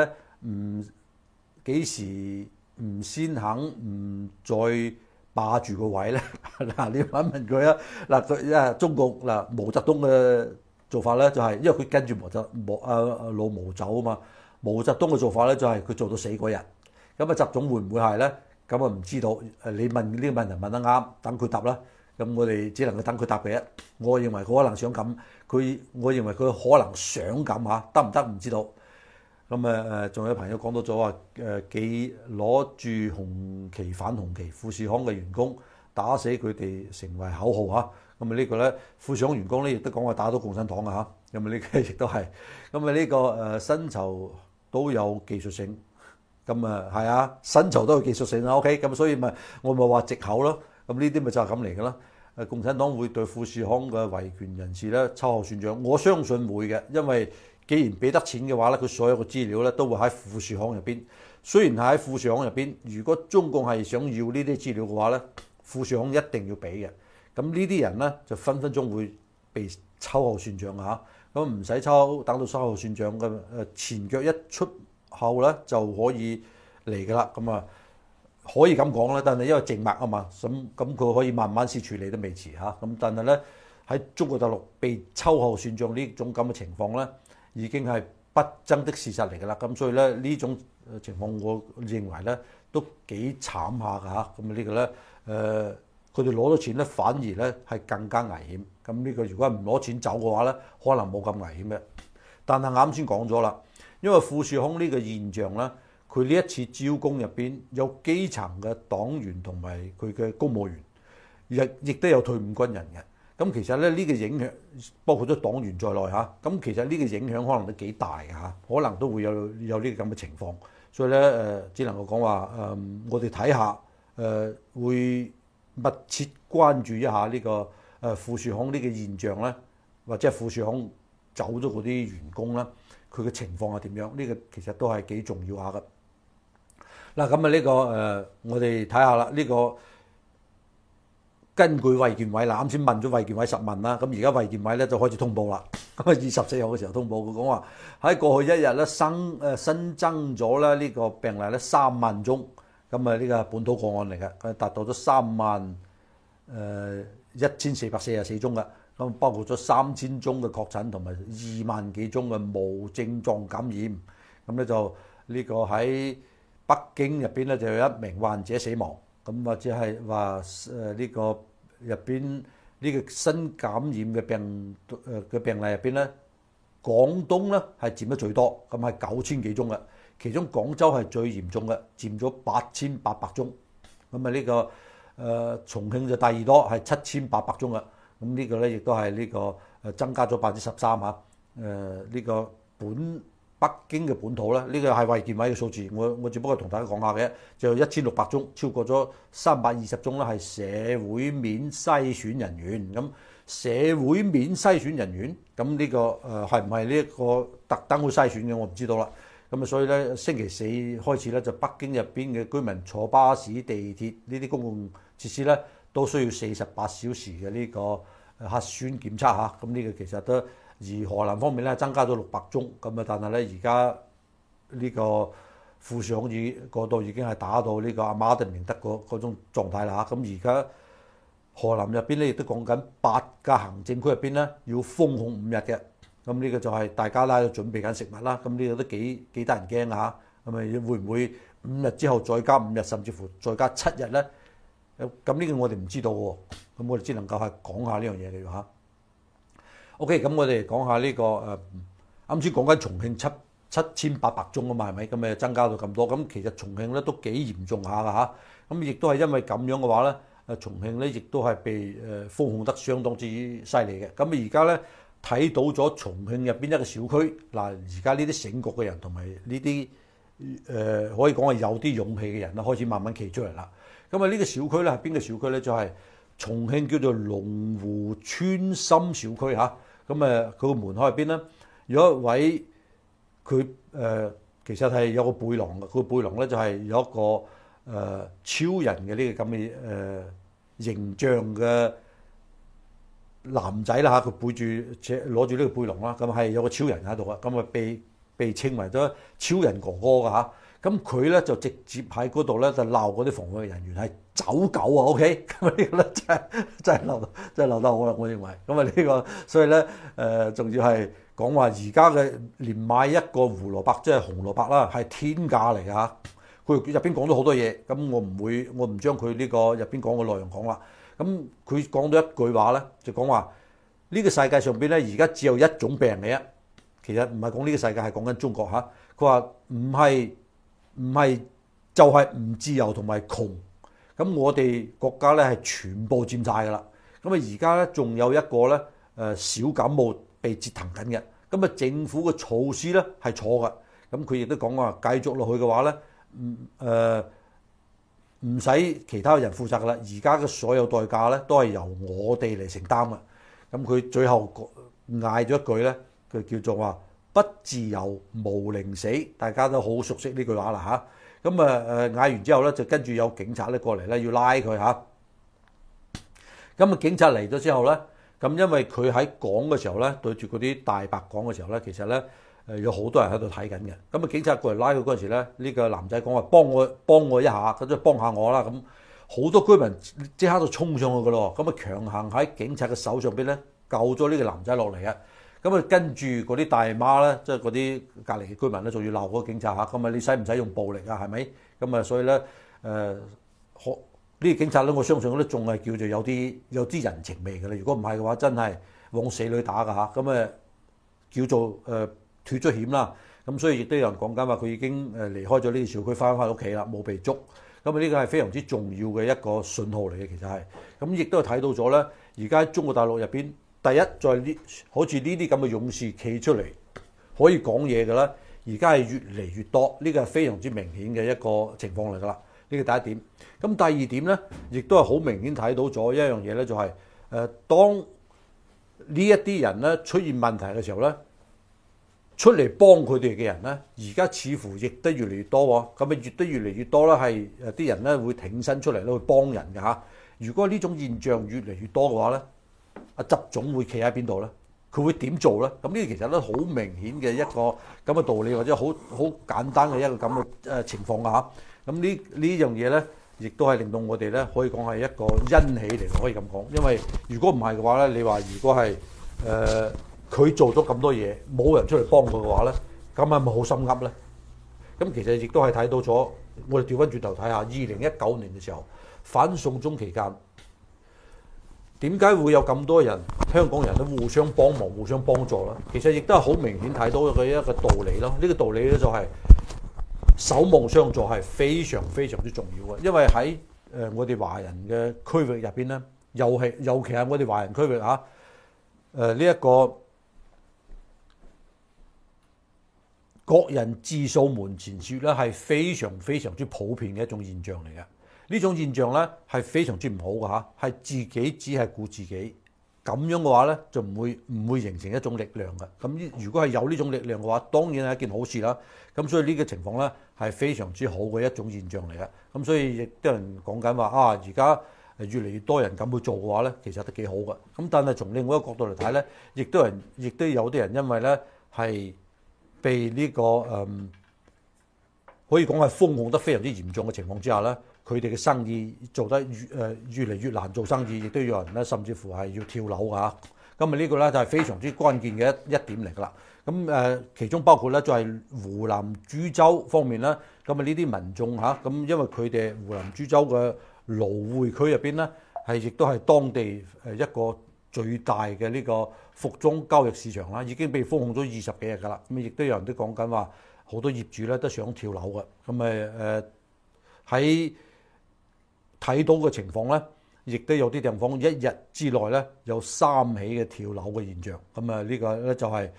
S1: 時唔先肯唔再霸住個位咧？嗱，你問一問佢啊！嗱，佢中國嗱毛澤東嘅做法咧，就係因為佢跟住老毛走啊嘛。毛澤東嘅做法咧，就係佢做到死嗰日。咁啊，習總會唔會係咧？咁啊唔知道。你問呢個問題問得啱，等佢答啦。咁我哋只能夠等佢答嘅。我認為佢可能想咁，我認為佢可能想咁嚇，得唔得唔知道。咁仲有朋友講到咗話既攞住紅旗反紅旗，富士康嘅員工打死佢哋成為口號嚇。咁啊呢個咧富士康員工咧亦都講話打到共產黨啊嚇。咁啊呢個亦都係。咁啊呢個薪酬都有技術性。咁啊係啊，薪酬都有技術性啊。OK，咁所以我咪話藉口咯。咁呢啲咪就係咁嚟㗎啦。共產黨會對富士康嘅維權人士咧秋後算賬，我相信會嘅，因為既然俾得錢嘅話咧，佢所有嘅資料咧都會喺富士康入邊。雖然係喺富士康入邊，如果中共係想要呢啲資料嘅話咧，富士康一定要俾嘅。咁呢啲人咧就分分鐘會被秋後算賬嚇。咁唔使等到秋後算賬嘅前腳一出後咧就可以嚟㗎啦。咁啊可以咁講啦，但係因為靜脈啊嘛，咁佢可以慢慢先處理都未遲嚇。咁但係咧喺中國大陸被秋後算賬呢種咁嘅情況咧，已經係不爭的事實嚟㗎啦。咁所以咧呢種情況，我認為咧都幾慘下㗎嚇。咁呢個咧佢哋攞咗錢咧，反而咧係更加危險。咁呢個如果唔攞錢走嘅話咧，可能冇咁危險嘅。但係啱先講咗啦，因為富士康呢個現象咧，佢呢一次招工入邊有基層嘅黨員同埋佢嘅公務員，亦都有退伍軍人嘅。咁其實咧呢個影響包括咗黨員在內嚇，咁其實呢個影響可能都幾大嘅嚇，可能都會有呢個咁嘅情況。 所以咧只能夠講話我哋睇下會密切關注一下呢個富士康呢個現象咧，或者係富士康走咗嗰啲員工啦，佢嘅情況係點樣？呢個其實都係幾重要下㗎。嗱咁啊呢個我哋睇下啦，呢個根據衛健委啦，啱先問咗衛健委實問啦，咁而家衛健委咧就開始通報啦。咁啊24號嘅時候通報，佢講話喺過去一日咧新增咗咧呢個病例咧3萬宗，咁啊呢個係本土個案嚟嘅，佢達到咗31444宗嘅，咁包括咗3000宗嘅確診同埋2萬幾宗嘅無症狀感染，咁咧就呢個喺北京入邊咧就有1名患者死亡，咁或者係話呢個入邊呢個新感染嘅病例入邊咧，廣東咧係佔得最多，咁係9000幾宗嘅，其中廣州係最嚴重嘅，佔咗8800宗，咁啊呢個重慶就第二多，係7800宗嘅，咁呢個咧亦都係呢個增加咗13%嚇，呢個北京嘅本土咧，呢個係衛健委嘅數字，我只不過同大家講下嘅，就1600宗，超過咗320宗咧係社會面篩選人員。咁社會面篩選人員，咁呢個係唔係呢一個特登去篩選嘅，我唔知道啦。咁啊，所以咧星期四開始咧，就北京入邊嘅居民坐巴士、地鐵呢啲公共設施咧，都需要48小時嘅呢個核酸檢測嚇。咁呢個其實都。而河南方面咧增加咗600宗，咁啊，但係咧而家呢個富士康嗰度已經係打到呢個阿馬丁寧德嗰種狀態啦嚇。咁而家河南入邊咧亦都講緊8個行政區入邊咧要封控5日嘅，咁呢個就係大家咧準備緊食物啦。咁呢個都幾得人驚嚇。咁啊會唔會5日之後再加5日，甚至乎再加7日咧？咁呢個我哋唔知道喎。咁我哋只能夠係講下呢樣嘢嘅嚇。OK， 咁我哋講下呢個啱先講緊重慶7800宗啊嘛，係咪？咁增加到咁多，咁其實重慶咧都幾嚴重下㗎嚇。咁亦都係因為咁樣嘅話咧，重慶咧亦都係被封控得相當之犀利嘅。咁而家咧睇到咗重慶入邊一個小區，嗱而家呢啲醒覺嘅人同埋呢啲可以講係有啲勇氣嘅人啦，開始慢慢企出嚟啦。咁啊呢個小區咧係邊個小區咧？就係重慶叫做龍湖村心小區嚇。咁佢個門口入邊咧，有一位佢其實係有個背囊嘅，佢個背囊咧就係有一個超人嘅呢個咁嘅形象嘅男仔啦嚇，佢背住攞住呢個背囊啦，咁係有個超人喺度啊，咁啊被稱為咗超人哥哥㗎嚇。咁佢咧就直接喺嗰度咧就鬧嗰啲防疫人員係走狗啊 ，OK？ 咁呢個咧真係鬧得好啦，我認為。咁啊呢個所以咧仲要係講話而家嘅連買一個胡蘿蔔即係紅蘿蔔啦，係天價嚟㗎嚇。佢入邊講咗好多嘢，咁我唔將佢呢個入邊講嘅內容講啦。咁佢講到一句話咧，就講話呢個世界上邊咧而家只有一種病嘅啫。其實唔係講呢個世界，係講緊中國嚇。佢話唔係就係唔自由同埋窮，咁我哋國家咧係全部佔晒㗎啦。咁啊而家咧仲有一個咧小感冒被折騰緊嘅，咁啊政府嘅措施咧係錯㗎。咁佢亦都講話繼續落去嘅話咧，唔使其他人負責㗎啦。而家嘅所有代價咧都係由我哋嚟承擔嘅。咁佢最後嗌咗一句咧，佢叫做話不自由無寧死，大家都好熟悉呢句話啦嚇。咁嗌完之後咧，就跟住有警察咧過嚟咧要拉佢嚇。咁啊警察嚟咗之後咧，咁因為佢喺講嘅時候咧，對住嗰啲大白講嘅時候咧，其實咧有好多人喺度睇緊嘅。咁啊警察過嚟拉佢嗰陣時咧，呢個男仔講話幫我一下，咁即係幫下我啦。咁好多居民即刻就衝上去噶咯，咁啊強行喺警察嘅手上邊咧救咗呢個男仔落嚟啊！咁啊，跟住嗰啲大媽咧，即係嗰啲隔離嘅居民咧，仲要鬧嗰個警察嚇。咁啊，你使唔使用暴力啊？係咪？咁啊，所以咧，呢啲警察咧，我相信都仲係叫做有啲人情味嘅啦。如果唔係嘅話，真係往死裏打㗎嚇。咁啊，叫做脫咗險啦。咁所以亦都有人講緊話，佢已經離開咗呢個小區，翻屋企啦，冇被捉。咁啊，呢個係非常之重要嘅一個信號嚟嘅，其實係。咁亦都係睇到咗咧，而家喺中國大陸入邊。第一，在呢好似呢啲咁嘅勇士企出嚟可以講嘢嘅啦， 而家係越嚟越多，呢個係非常之明顯嘅一個情況嚟㗎啦。呢個第一點。咁第二點咧，亦都係好明顯睇到咗一樣嘢咧，就係當呢一啲人咧出現問題嘅時候咧，出嚟幫佢哋嘅人咧，而家似乎亦都越嚟越多喎。咁啊，越得越嚟越多咧，係啲人咧會挺身出嚟咧去幫人嘅嚇。如果呢種現象越嚟越多嘅話咧，阿習總會企喺邊度咧？佢會點做咧？咁呢個其實都好明顯嘅一個咁嘅道理，或者好簡單嘅一個咁嘅情況啊嚇。咁呢樣嘢咧，亦都係令到我哋咧可以講係一個欣喜嚟，可以咁講。因為如果唔係嘅話咧，你話如果係佢做咗咁多嘢，冇人出嚟幫佢嘅話咧，咁係咪好心噏咧？咁其實亦都係睇到咗，我哋調翻轉頭睇下2019年嘅時候，反送中期間。點解會有咁多人香港人都互相幫忙、互相幫助咧？其實亦都係好明顯睇到嘅一個道理咯。呢個道理咧就係守望相助係非常非常之重要嘅，因為喺我哋華人嘅區域入邊咧，尤其係我哋華人區域嚇，呢一個各人自掃門前雪咧係非常非常之普遍嘅一種現象嚟嘅。呢種現象咧係非常之唔好嘅嚇，係自己只係顧自己，咁樣嘅話咧就唔會形成一種力量嘅。咁如果係有呢種力量嘅話，當然係一件好事啦。咁所以呢個情況咧係非常之好嘅一種現象嚟嘅。咁所以亦都有人講緊話啊，而家越嚟越多人咁去做嘅話咧，其實都幾好嘅。咁但係從另外一個角度嚟睇咧，亦都有啲人因為咧係被呢個可以講係封控得非常之嚴重嘅情況之下咧。佢哋嘅生意做得越嚟越難做生意，亦都有人咧，甚至乎係要跳樓㗎。咁啊呢個咧就係非常之關鍵嘅一點嚟㗎啦。咁其中包括咧就係湖南株洲方面咧，咁啊呢啲民眾嚇，咁因為佢哋湖南株洲嘅蘆薈區入邊咧，亦都係當地一個最大嘅呢個服裝交易市場啦，已經被封控咗20幾日㗎啦。咁亦都有人都講緊話，好多業主咧都想跳樓嘅。咁喺睇到嘅情況咧，亦都有啲地方一日之內咧有3起嘅跳樓嘅現象。咁呢個咧就係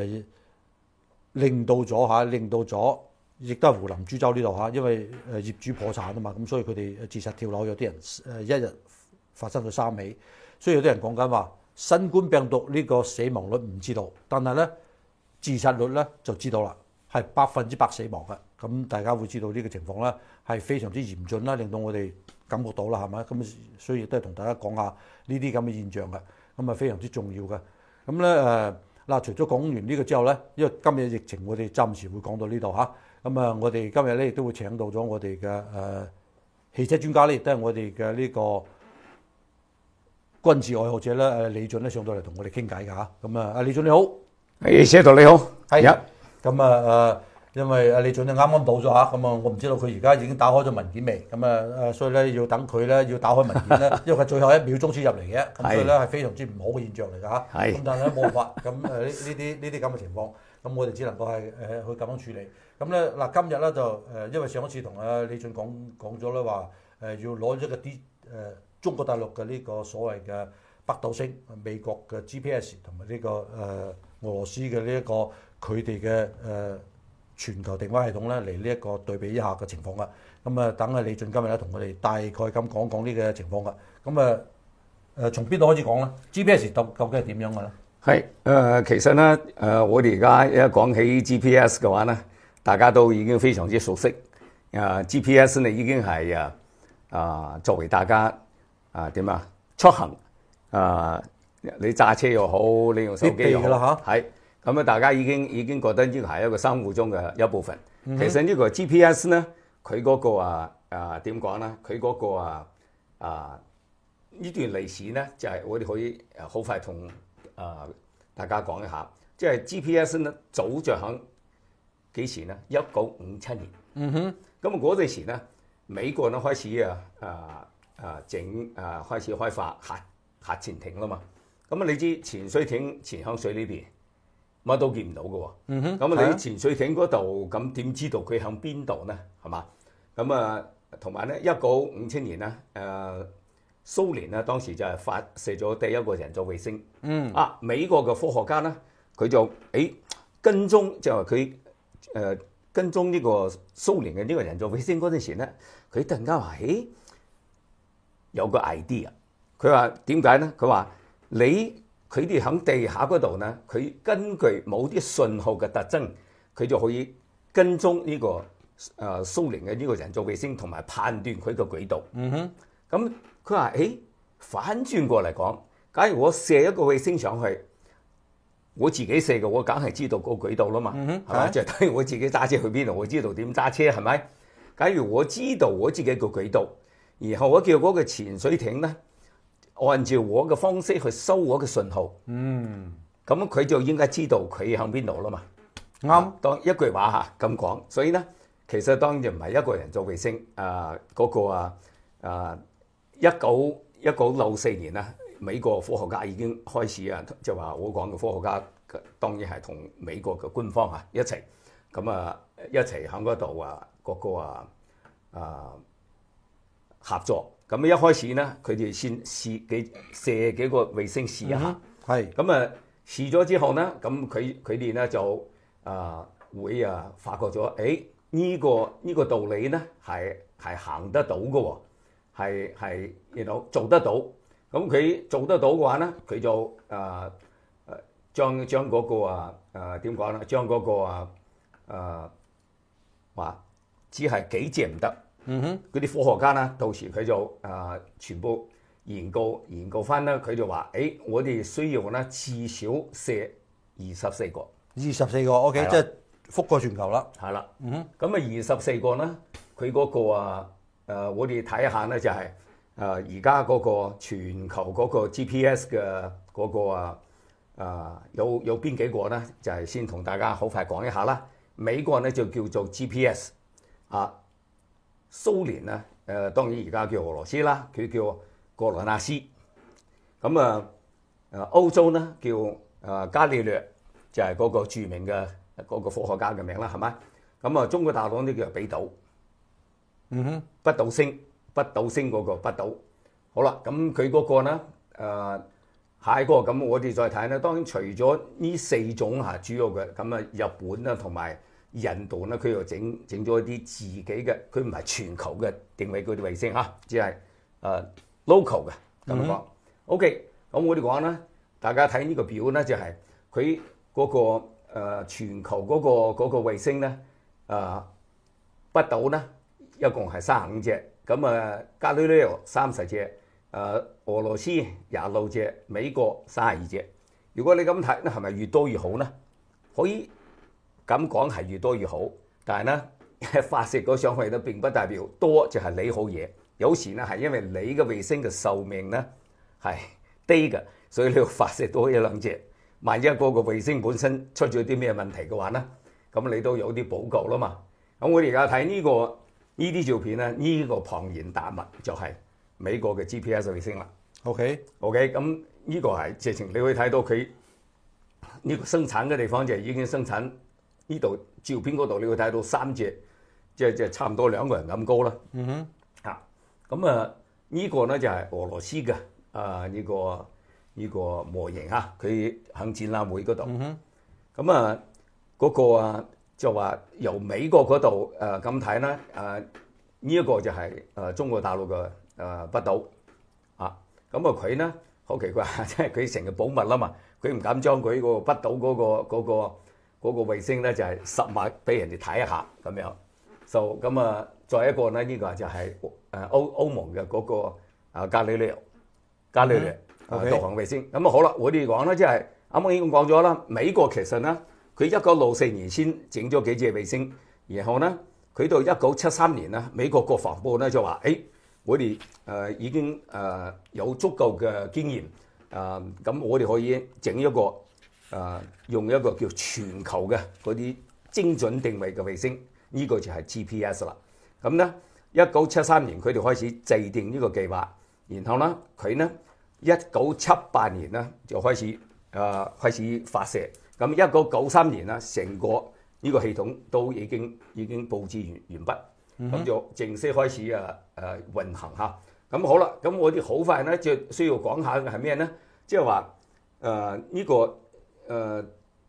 S1: 令到咗，亦都係湖南株洲呢度嚇，因為業主破產啊嘛，咁所以佢哋自殺跳樓，有啲人一日發生咗3起。所以有啲人講緊話，新冠病毒呢個死亡率唔知道，但係咧自殺率咧就知道啦，係100%死亡嘅。咁大家會知道呢個情況咧係非常之嚴峻啦，令到我哋感覺到啦，係咪？咁所以亦都係同大家講下呢啲咁嘅現象嘅，咁啊非常之重要嘅。咁咧嗱，除咗講完呢個之後咧，因為今日疫情我哋暫時會講到呢度嚇。咁啊，我哋今日咧亦都會請到咗我哋嘅汽車專家咧，亦都係我哋嘅呢個軍事愛好者咧，李俊咧上到嚟同我哋傾偈㗎嚇。咁啊，阿李俊你好，
S2: 謝導你好，
S1: 係。咁因為阿李俊就啱啱到咗嚇，咁我唔知道佢而家已經打開咗文件未，咁所以咧要等佢咧要打開文件咧，因為佢最後1秒鐘先入嚟嘅，咁所以咧係非常之唔好嘅現象嚟㗎嚇。咁但係咧冇辦法，咁呢啲咁嘅情況，咁我哋只能夠係去咁樣處理。咁咧嗱，今日咧就因為上一次同阿李俊講咗咧話要攞咗中國大陸嘅呢個所謂嘅北斗星、美國嘅 GPS 同埋呢個俄羅斯嘅呢一個佢哋嘅全球定位系統咧嚟呢一個對比一下嘅情況㗎。咁等阿李俊今日咧同我哋大概咁講呢個情況㗎。咁從邊度開始講咧 ？GPS 究竟係點樣嘅咧？
S2: 係其實咧我哋而家一講起 GPS 嘅話咧，大家都已經非常之熟悉。GPS 咧已經係作為大家點出行你揸車又好，你用手機又好，係。咁大家已經覺得呢個係一個生活中嘅一部分。其實呢個 GPS 咧，佢嗰個點講咧？佢嗰個呢段歷史咧，就係我哋可以好快同大家講一下。即係 GPS 咧，早就響幾時咧？1957年。咁嗰陣時咧，美國咧開始開始開發核潛艇啦嘛。咁你知潛水艇潛響水呢邊？乜都見唔到嘅喎，咁你潛水艇嗰度，咁點知道佢響邊度呢？係嘛？咁同埋咧，1957年咧，蘇聯咧當時就係發射咗第一個人造衛星。美國嘅科學家咧，佢就跟蹤就係佢跟蹤呢個蘇聯嘅呢個人造衛星嗰陣時咧，佢突然間話：誒有個 idea。佢話點解咧？佢話佢哋喺地下嗰度咧，佢根據某啲信號嘅特徵，佢就可以跟蹤呢個蘇聯嘅呢個人造衛星，同埋判斷佢嘅軌道。咁佢話：誒反轉過嚟講，假如我射一個衛星上去，我自己射嘅，我梗係知道個軌道啦嘛，係嘛？就等於我自己揸車去邊度，我知道點揸車，係咪？假如我知道我自己個軌道，然後我叫嗰個潛水艇咧，按照我嘅方式去收我嘅信號，咁佢就應該知道佢喺邊度啦嘛。啱，當一句話嚇咁講，所以咧，其實當然唔係一個人造衛星，嗰個1964年啦，美國科學家已經開始就話我講嘅科學家當然係同美國嘅官方一齊，咁一齊喺嗰度嗰個合作。咁一開始咧，佢哋先射幾個衛星試一下，係咁試咗之後咧，咁佢哋咧就會發覺咗，誒呢個道理咧係行得到嘅喎，係做得到。咁佢做得到嘅話咧，佢就將嗰個點講咧？將嗰個話只係幾隻唔得。嗰啲科學家咧，到時佢就全部研究翻咧，佢就話：誒，我哋需要咧至少射24個。24個 OK， 即係覆蓋全球啦。係啦。咁24個咧，佢嗰個我哋睇下咧，就係而家嗰個全球嗰個 GPS 嘅嗰個有邊幾個咧？就係先同大家好快講一下啦。美國咧就叫做 GPS 蘇聯咧，當然而家叫俄羅斯啦，佢叫哥倫亞斯。咁歐洲咧叫伽利略，就係嗰個著名嘅嗰個科學家嘅名啦，係咪？咁中國大陸呢叫北斗。北斗星嗰個北斗。好啦，咁佢嗰個咧下一個咁我哋再睇咧，當然除咗呢4種主要嘅，咁日本啦同埋印度咧，佢又整咗一啲自己嘅，佢唔係全球嘅定位嗰啲衛星只係local 嘅咁講。OK， 咁我哋講咧，大家睇呢個表咧，就係佢嗰個全球嗰個衛星咧，北斗咧一共係35隻，咁伽利略30隻，俄羅斯26隻，美國32隻。如果你咁睇咧，係咪越多越好咧？可以。咁講係越多越好，但係咧發射咗上去咧並不代表多就係你好嘢。有時咧係因為你嘅衛星嘅壽命咧係低嘅，所以你要發射多1、2隻。萬一嗰個衛星本身出咗啲咩問題嘅話咧，咁你都有啲補救啦嘛。咁我哋而家睇呢啲照片咧，呢個龐然大物就係美國嘅 GPS 衛星啦。OK，咁呢個係直情你可以睇到佢呢個生產嘅地方就已經生產。呢度照片嗰度你會睇到3隻，即係差唔多2個人咁高啦。咁呢個咧就係俄羅斯嘅呢個模型佢喺展覽會嗰度。咁嗰個就話由美國嗰度咁睇咧，呢一個就係中國大陸嘅北斗。咁佢咧好奇怪，即係佢成日保密啦嘛，佢唔敢將佢個北斗嗰個衛星咧就係實物俾人哋睇一下咁樣，咁再一個咧呢個就係歐盟嘅嗰個伽利略導航衛星。咁好啦，我哋講咧即係啱啱已經講咗啦，美國其實咧佢1964年先整咗幾隻衛星，然後咧佢到1973年咧美國國防部咧就話：我哋已經有足夠嘅經驗，咁我哋可以整一個。用一個叫全球嘅嗰啲精準定位嘅衛星，呢個就係 GPS 啦。咁咧1973年佢哋開始制定呢個計劃，然後咧佢咧1978年咧就開始發射。咁1993年咧成個呢個系統都已經佈置完畢，咁就正式開始運行嚇。咁好啦，咁我哋好快咧就需要講下嘅係咩咧？即係話呢個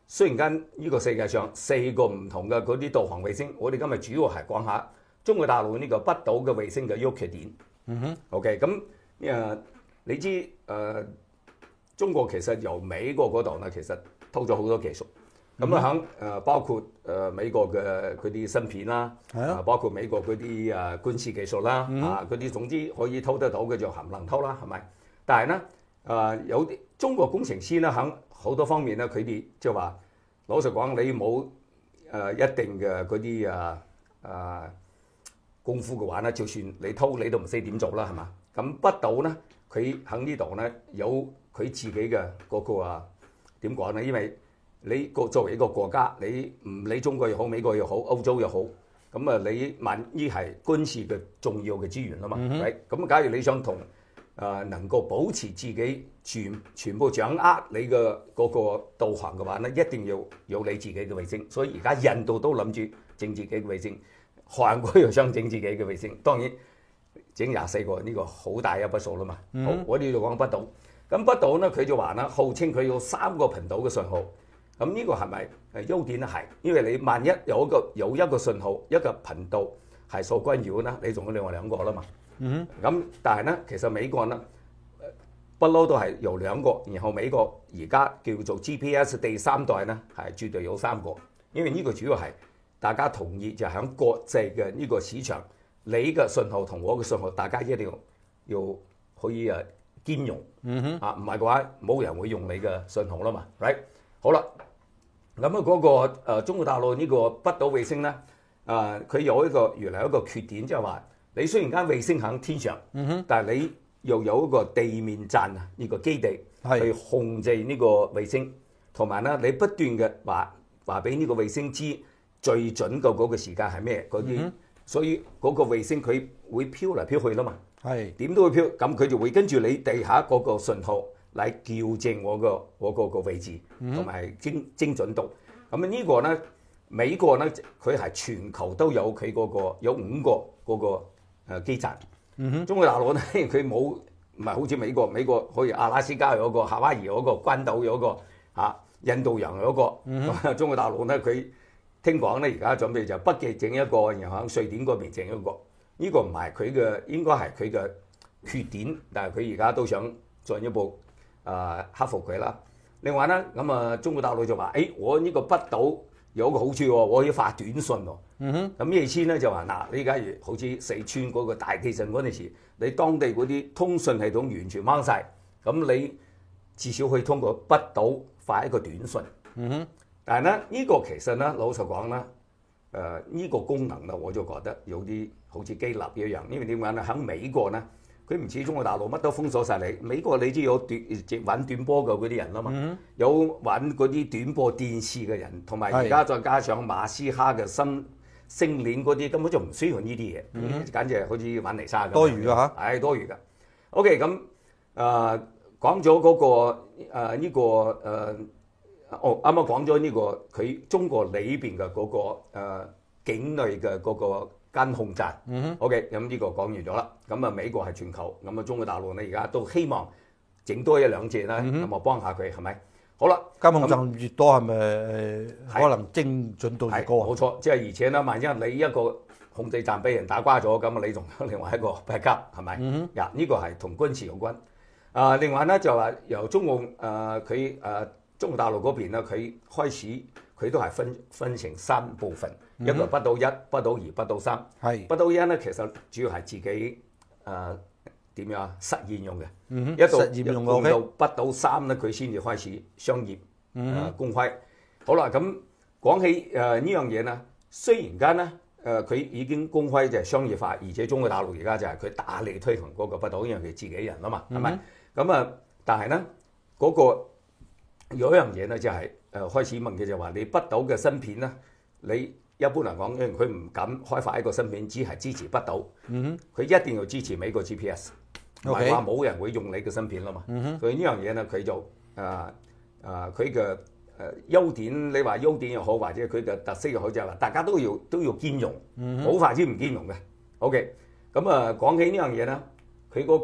S2: 雖然間呢個世界上4個唔同嘅嗰啲導航衛星，我哋今日主要係講下中國大陸呢個北斗嘅衛星嘅優缺點。OK， 咁你知中國其實由美國嗰度咧，其實偷咗好多技術。咁喺包括美國嘅嗰啲芯片啦，包括美國嗰啲軍事技術啦，嗰啲總之可以偷得到嘅就含能偷啦，係咪？但係咧有啲中國工程師咧喺好多方面咧，佢哋就話老實講，你冇一定嘅嗰啲功夫嘅話咧，就算你偷你都唔識點做啦，係嘛？咁北斗咧，佢喺呢度咧有佢自己嘅嗰個點講咧？因為你作為一個國家，你唔理中國又好，美國又好，歐洲又好，咁你萬一係軍事嘅重要嘅資源啊嘛，咁假如你想同能夠保持自己全部掌握你嘅嗰個導航嘅話咧，一定要有你自己嘅衛星。所以而家印度都諗住整自己嘅衛星，韓國又想整自己嘅衛星。當然整24個呢個好大一筆數啦嘛。好，我哋就講北斗。咁北斗咧，佢就話啦，號稱佢有3個頻道嘅信號。咁呢個係咪優點咧？係，因為你萬一有一個信號一個頻道係受干擾啦，你仲有另外2個啦嘛。咁但係咧，其實美國咧不嬲都係有2個，然後美國而家叫做 GPS 第3代咧係絕對有3個，因為呢個主要係大家同意就喺國際嘅呢個市場，你嘅信號同我嘅信號，大家一定要可以兼容。唔係嘅話冇人會用你嘅信號啦嘛。right， 好啦。咁嗰個中國大陸呢個北斗衛星咧，佢有原來一個缺點，即係話你雖然間衛星喺天上，但係你又有一個地面站呢個基地去控制呢個衛星，同埋咧你不斷嘅話俾呢個衛星知最準嘅嗰個時間係咩嗰啲，所以嗰個衛星佢會飄嚟飄去啦嘛，點都會飄，咁佢就會跟住你地下嗰個信號嚟校正我個位置同埋精準度。咁呢個咧，美國咧佢係全球都有佢嗰個有5個嗰個基站。中國大陸咧佢冇，唔係好似美國可以阿拉斯加有一個，夏威夷有一個，關島有一個，印度洋有一個。中國大陸咧佢聽講咧而家準備就北極整一個，然後喺瑞典嗰邊整一個。呢個唔係佢嘅，應該係佢嘅缺點，但係佢而家都想進一步克服佢啦。另外咧，咁中國大陸就話：，我呢個北斗有個好處喎，我可以發短信喎。咁咩意思咧？就話嗱，你假如好似四川嗰個大地震嗰陣時，你當地嗰啲通訊系統完全掹晒，咁你至少可以通過北斗發一個短信。但係咧，呢個其實咧，老實講咧，呢個功能咧，我就覺得有啲好似機立一樣，因為點解咧？喺美國咧。佢唔似中國大陸乜都封鎖晒你，美國你知有玩短波嘅嗰啲人啦嘛，有玩嗰啲短波電視嘅人，同埋而家再加上馬斯克嘅星鏈嗰啲，根本就唔需要呢啲嘢，簡直係好似玩泥沙咁。多餘㗎嚇，係多餘㗎。OK， 咁講咗嗰個呢個啱啱講咗呢個佢中國裏邊嘅嗰個境內嘅嗰個監控站。OK， 咁呢個講完咗啦。咁美國係全球，咁中國大陸咧而家都希望整多1-2隻啦，咁幫下佢係咪？好啦，
S1: 監控站越多係咪可能精準度越高？
S2: 冇錯，即係而且咧，萬一你一個控制站俾人打瓜咗，咁你仲有另外一個 backup 係咪？呢個係同軍事有關。另外咧就話由中國佢中國大陸嗰邊咧，佢開始佢都係分成3部分，一個北斗1、北斗2、北斗3。北斗1咧其實主要係自己點樣實驗用嘅，
S1: 實驗用嘅。
S2: 到北斗3咧，佢先至開始商業公開。好啦，咁講起呢樣嘢咧，雖然間咧佢已經公開就係商業化，而且中國大陸而家就係佢大力推行嗰個北斗，因為佢自己人啊嘛，係咪？咁但係咧嗰個有一樣嘢咧就係開始問嘅就話你北斗嘅芯片咧，你一般嚟講，因為佢唔敢開發一個芯片，只係支持北斗，佢一定要支持美國 GPS， 唔係話冇人會用你嘅芯片啦嘛。所以呢樣嘢咧，佢就佢嘅優點，你話優點又好，或者佢嘅特色又好，就係話大家都要兼容，冇法子唔兼容嘅。OK， 咁講起呢樣嘢咧，佢嗰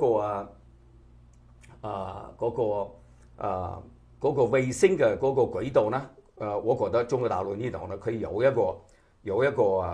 S2: 個嗰個衛星嘅嗰個軌道咧， 我覺得中國大陸呢度呢，佢有一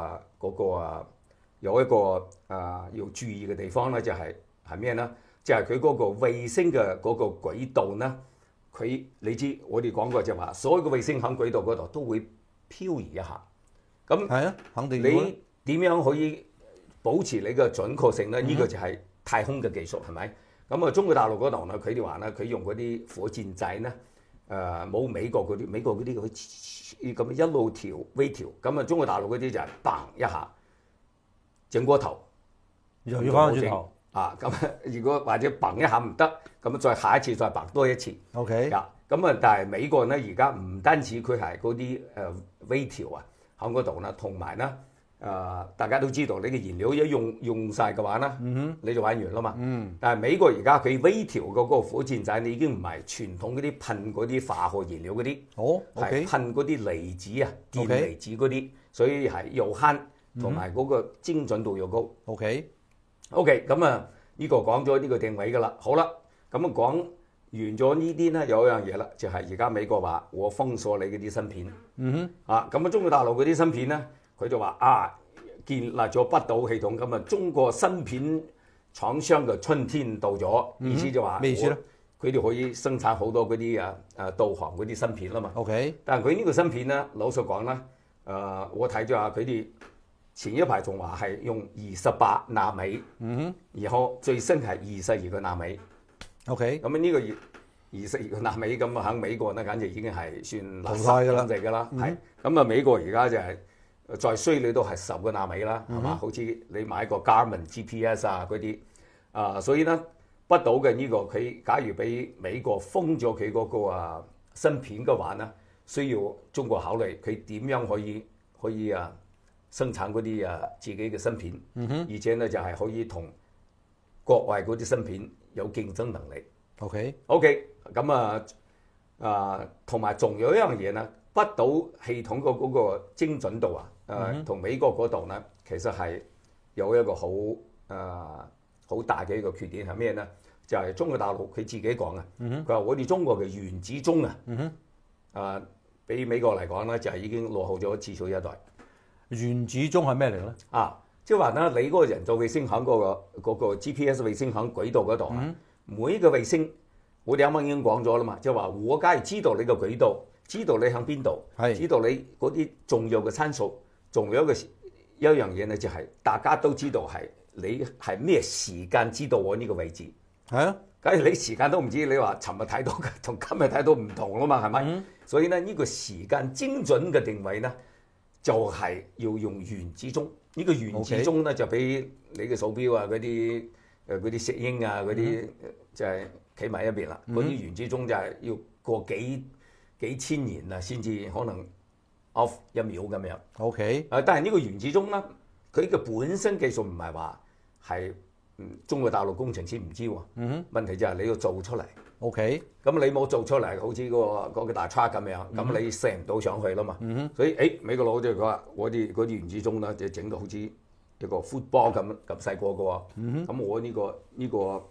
S2: 個要注意嘅地方咧，就係咩呢？就係佢嗰個衛星嘅嗰個軌道呢，你知我哋講過就話，所有嘅衛星喺軌道嗰度都會漂移一下。咁
S1: 係啊，肯定要
S2: 你點樣可以保持你嘅準確性呢？呢個就係太空嘅技術，係咪？咁啊，中國大陸嗰度呢，佢哋話呢，佢用嗰啲火箭仔呢，冇美國嗰啲佢咁一路調微調，咁啊中國大陸嗰啲就係砰一下整過頭，
S1: 又要翻轉頭
S2: 啊！咁如果或者砰一下唔得，咁再下一次再砰多一次。
S1: OK。
S2: 咁啊，但係美國呢，而家唔單止佢係嗰啲微調啊，喺嗰度啦，同埋呢，大家都知道你嘅燃料一用晒嘅話呢，你就玩完啦嘛。但係美國而家佢微調嗰個火箭仔，你已經唔係傳統嗰啲噴嗰啲化學燃料嗰啲，係噴嗰啲離子啊，電離子嗰啲，所以係又慳，同埋嗰個精準度又高。OK，咁啊，呢個講咗呢個定位㗎啦。好啦，咁啊講完咗呢啲咧，有一樣嘢啦，就係而家美國話我封鎖你嗰啲芯片。咁啊中國大陸嗰啲芯片咧，佢就話建立咗北島系統，咁啊中國芯片廠商嘅春天到咗，意思就話
S1: 咩意思咧？
S2: 佢哋可以生產好多嗰啲導航嗰啲芯片啦嘛。但係佢呢個芯片咧，老實講啦，我睇咗下佢哋前一排仲話係用28納米，然後最新係22個納米。咁呢個22個納米咁喺美國咧，簡直已經係算垃圾咁滯㗎啦。咁啊，美國而家就係再衰你都係10個納米啦，係嘛？好似你買個 Garmin GPS 啊嗰啲，所以咧北島嘅呢個佢假如俾美國封咗佢嗰個芯片嘅話咧，需要中國考慮佢點樣可以生產嗰啲自己嘅芯片，而且咧就係可以同國外嗰啲芯片有競爭能力。咁同埋仲有一樣嘢咧，北島系統嗰個精準度同美國嗰度咧，其實係有一個好大嘅一個缺點係咩咧？就係中國大陸佢自己講佢話我哋中國嘅原子鐘比美國嚟講咧，就係已經落後咗至少一代。
S1: 原子鐘係咩嚟咧？
S2: 即係話咧，你嗰個人造衛星喺嗰個 GPS 衛星喺軌道嗰度，每一個衛星，我哋啱啱已經講咗啦嘛，即係話我梗係知道你個軌道，知道你喺邊度，知道你嗰啲重要嘅參數，仲有一樣嘢咧，就係大家都知道係你係咩時間知道我呢個位置。假如你時間都唔知，你話尋日睇到嘅同今日睇到唔同啦嘛，係咪？所以咧呢個時間精準嘅定位咧，就係要用原子鐘。呢個原子鐘咧就比你嘅手錶嗰啲石英嗰啲就係企埋一邊啦。嗰啲原子鐘就係要過幾千年啊，先至可能 off 1秒咁樣。但係呢個原子鐘咧，佢嘅本身技術唔係話係中國大陸工程師唔知喎。問題就係你要做出嚟。咁你冇做出嚟，好似嗰個大 truck 咁樣，咁你射唔到上去啦嘛。所以美國佬就講話，我哋嗰啲原子鐘咧就整到好似一個 football 咁細個嘅喎。咁我呢個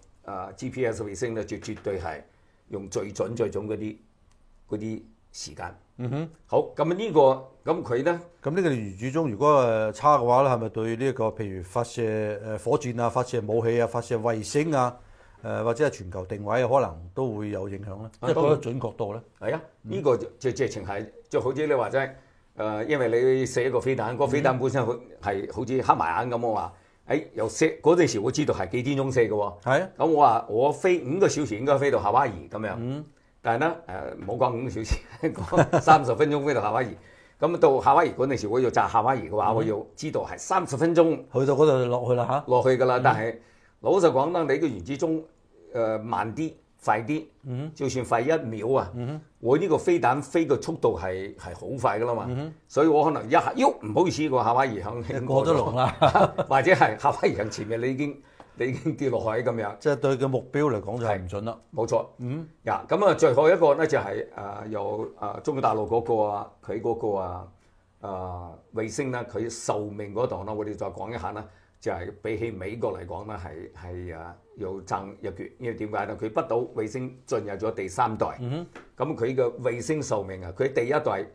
S2: GPS 衛星咧，就絕對係用最準嗰啲時間。好，咁咁佢咧，
S1: 咁呢個原子鐘如果差嘅話咧，係咪對呢個譬如發射火箭啊、發射武器啊、發射衛星啊？或者係全球定位可能都會有影響咧，即係嗰個準確度咧。
S2: 係呢個就直情係，就好似你話齋，因為你射一個飛彈，個飛彈本身係好似黑埋眼咁，我話，又射嗰陣時我知道係幾點鐘射嘅喎。咁我話我飛5個小時應該飛到夏威夷咁樣，但係咧唔好講5個小時，講30分鐘飛到夏威夷。咁到夏威夷嗰陣時，我要炸夏威夷嘅話，我要知道係30分鐘
S1: 去到嗰度落去啦嚇，
S2: 落去㗎啦。但係老實講啦，你個原子鐘慢啲、快啲，就算快1秒啊，我呢個飛彈飛嘅速度係好快噶啦嘛，所以我可能一下喐，唔好意思，個夏威夷響
S1: 過咗龍啦，
S2: 或者係夏威夷向前面你已經跌落海咁樣，
S1: 即係對個目標嚟講就係唔準啦。
S2: 冇錯。咁最後一個咧就係由中國大陸嗰個佢嗰個衛星咧，佢壽命嗰度咧，我哋再講一下啦。就係比起美國嚟講咧，係要爭一橛，因為點解咧？佢北島衛星進入咗第3代，咁佢嘅衛星壽命佢第1代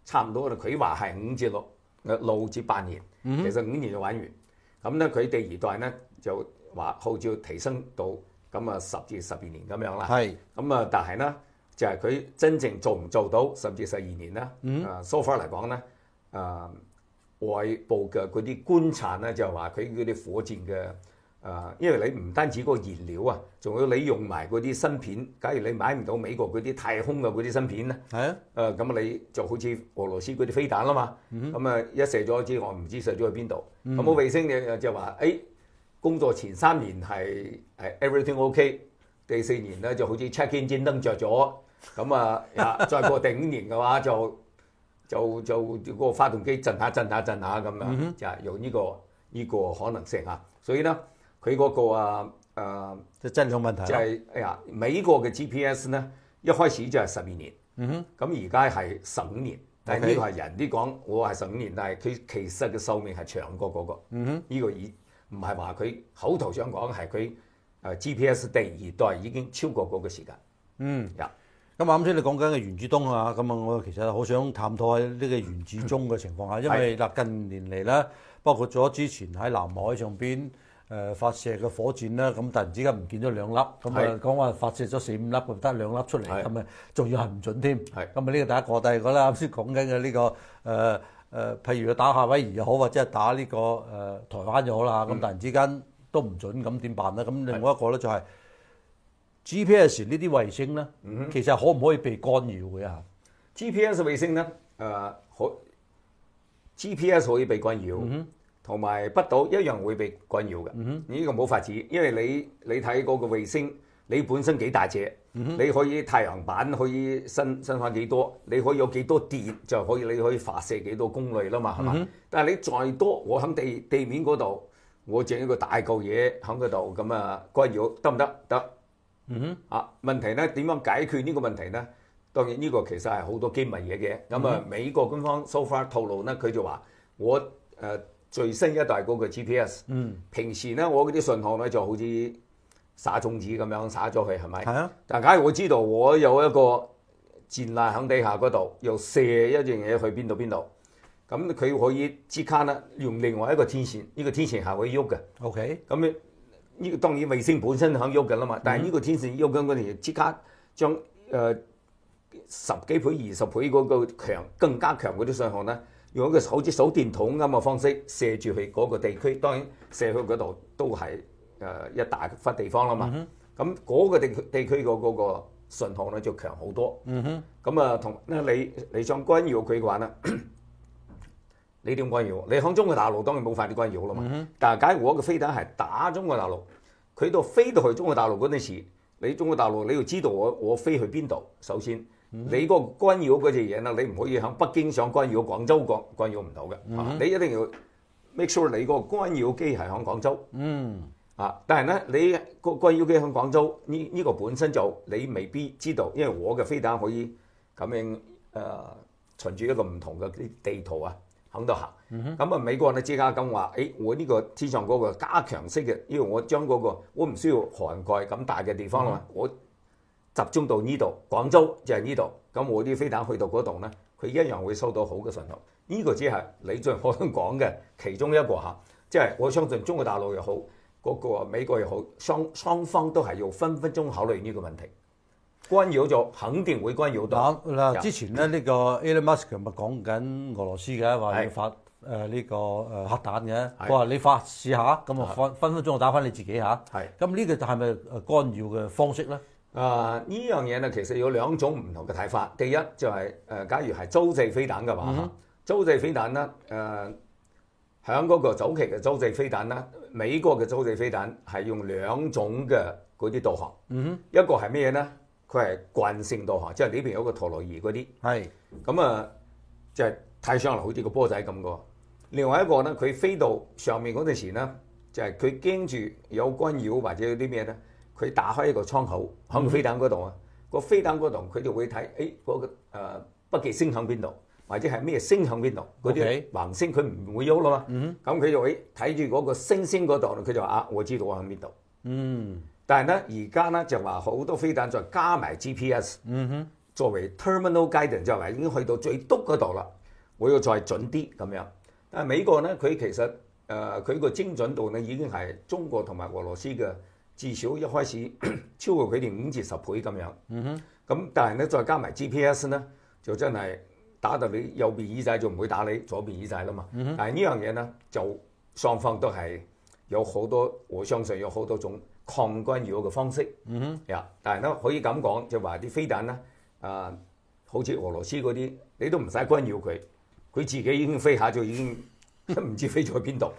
S2: 差唔多佢話係6至8年，其實5年就玩完。咁咧佢第二代咧就話號召提升到咁啊10至12年咁樣啦。
S1: 係
S2: 咁啊，但係咧就係佢真正做唔做到10至12年咧？so far 嚟講咧，外部嘅嗰啲觀察咧就話佢嗰啲火箭嘅。因為你唔單止嗰個燃料啊，仲要你用埋嗰啲芯片。假如你買唔到美國嗰啲太空嘅嗰啲芯片咧，
S1: 係啊，
S2: 咁你就好似俄羅斯嗰啲飛彈啦嘛。咁啊一射咗之後，我唔知射咗去邊度。咁個衛星你就話，工作前3年係 everything OK， 第4年咧就好似 check in 戰燈着咗。咁啊再過第5年嘅話就嗰個發動機震下咁樣，就係有呢個可能性啊。所以咧。佢嗰個
S1: 即質量問題
S2: 就係美國嘅 GPS 咧，一開始就係12年，咁而家係15年，但係呢個係人啲講，我係15年，但係佢其實嘅壽命係長過嗰個，呢個唔係話佢口頭上講，係佢GPS 第2代已經超過嗰個時間。
S1: 咁啱先你講緊嘅原子鐘啊，咁啊我其實好想探討下呢個原子鐘嘅情況下，因為近年嚟咧，包括咗之前喺南海上邊。發射嘅火箭啦，咁突然之間唔見咗2粒，咁啊講話發射咗4、5粒，得2粒出嚟，咁啊仲要係唔準添。咁啊呢個第一個，第二個咧啱先講緊嘅呢個譬如打夏威夷又好，或者係打呢個台灣又好啦，咁突然之間都唔準，咁點辦咧？咁另外一個咧就係 GPS 呢啲衛星咧，其實可唔可以被干擾嘅啊
S2: ？GPS 衛星咧，GPS 可以被干擾。同埋北島一樣會被干擾嘅，呢個冇法子，因為你睇嗰個衛星，你本身幾大隻，你可以太陽板可以伸翻幾多，你可以有幾多電就可以，你可以發射幾多功率啦嘛，係嘛？但係你再多，我喺地面嗰度，我整一個大嚿嘢喺嗰度，咁啊干擾得唔得？得。問題咧點樣解決呢個問題咧？當然呢個其實係好多機密嘢嘅。咁啊，美國軍方 so far 透露咧，佢就話我最新一代嗰個 GPS，平時咧我嗰啲信號咧就好似撒種子咁樣撒咗去，係咪？係啊。但假如我知道我有一個戰艦喺地下嗰度，又射一樣嘢去邊度，咁佢可以即刻咧用另外一個天線，呢個天線係會喐嘅。OK。咁呢個當然衛星本身喺喐緊啦嘛，但係呢個天線喐緊嗰陣時，即刻將10幾倍、20倍嗰個更加強嗰啲信號咧。用一個好似手電筒咁嘅方式射住去嗰個地區，當然射去嗰度都係一大忽地方啦嘛。咁嗰個地區嗰個信號咧就強好多。咁啊，同你想干擾佢嘅話咧，你點干擾？你響中國大陸當然冇法子干擾啦嘛。但係假如我嘅飛彈係打中國大陸，佢到飛到去中國大陸嗰陣時，你中國大陸你要知道我飛去邊度，首先。你嗰個干擾嗰隻嘢咧，你唔可以喺北京想干擾廣州干擾唔到嘅。你一定要 make sure 你個干擾機係喺廣州。但係咧，你個干擾機喺廣州呢個本身就你未必知道，因為我嘅飛彈可以咁樣循住一個唔同嘅地圖啊，喺度行。咁美國咧即刻咁話，我呢個天上嗰個加強式嘅，因為我將嗰個我唔需要涵蓋咁大嘅地方啦嘛，我集中到呢度，廣州就係呢度。咁我啲飛彈去到嗰度咧，佢一樣會收到好嘅信號。呢個只係你最可能講嘅其中一個嚇，即係我相信中國大陸又好，嗰個美國又好，雙方都係要分分鐘考慮呢個問題。干擾咗，肯定會干擾到。
S1: 嗱，之前咧呢個 Elon Musk 咪講緊俄羅斯嘅，話要發呢個核彈嘅。佢話你發試下，咁啊分分鐘就打翻你自己嚇。咁呢個係咪干擾嘅方式咧？
S2: 呢樣嘢咧，其實有2種唔同嘅睇法。第一就係假如係洲際飛彈嘅話，洲際飛彈咧，響嗰個早期嘅洲際飛彈咧，美國嘅洲際飛彈係用2種嘅嗰啲導航。一個係咩嘢咧？佢係慣性導航，即係呢邊有個陀螺儀嗰啲。咁啊，就係睇上嚟好似個波仔咁個。另外一個咧，佢飛到上面嗰陣時咧，就係佢驚住有干擾或者有啲咩咧。佢打開一個窗口喺個飛彈嗰度啊，個飛彈嗰度佢就會睇，嗰個北極星喺邊度，或者係咩星喺邊度，嗰啲橫星佢唔會喐啦嘛。咁佢就會睇住嗰個星星嗰度，佢就話我知道我喺邊度。但係咧而家咧就話好多飛彈再加埋 GPS，作為 terminal guidance 就係已經去到最篤嗰度啦。 我要再準啲咁樣。但係美國呢，佢其實佢個精準度呢已經係中國同埋俄羅斯嘅至少一開始超過佢哋5至10倍咁樣。咁但係呢，再加埋 GPS 呢，就真係打到你右邊耳仔就唔會打你左邊耳仔啦嘛。但係呢樣嘢呢，就雙方都係有好多，我相信有好多種抗干擾嘅方式。但係呢，可以咁講，就話啲飛彈呢，好似俄羅斯嗰啲，你都唔使干擾佢，佢自己已經飛下就已經唔知飛咗去邊度。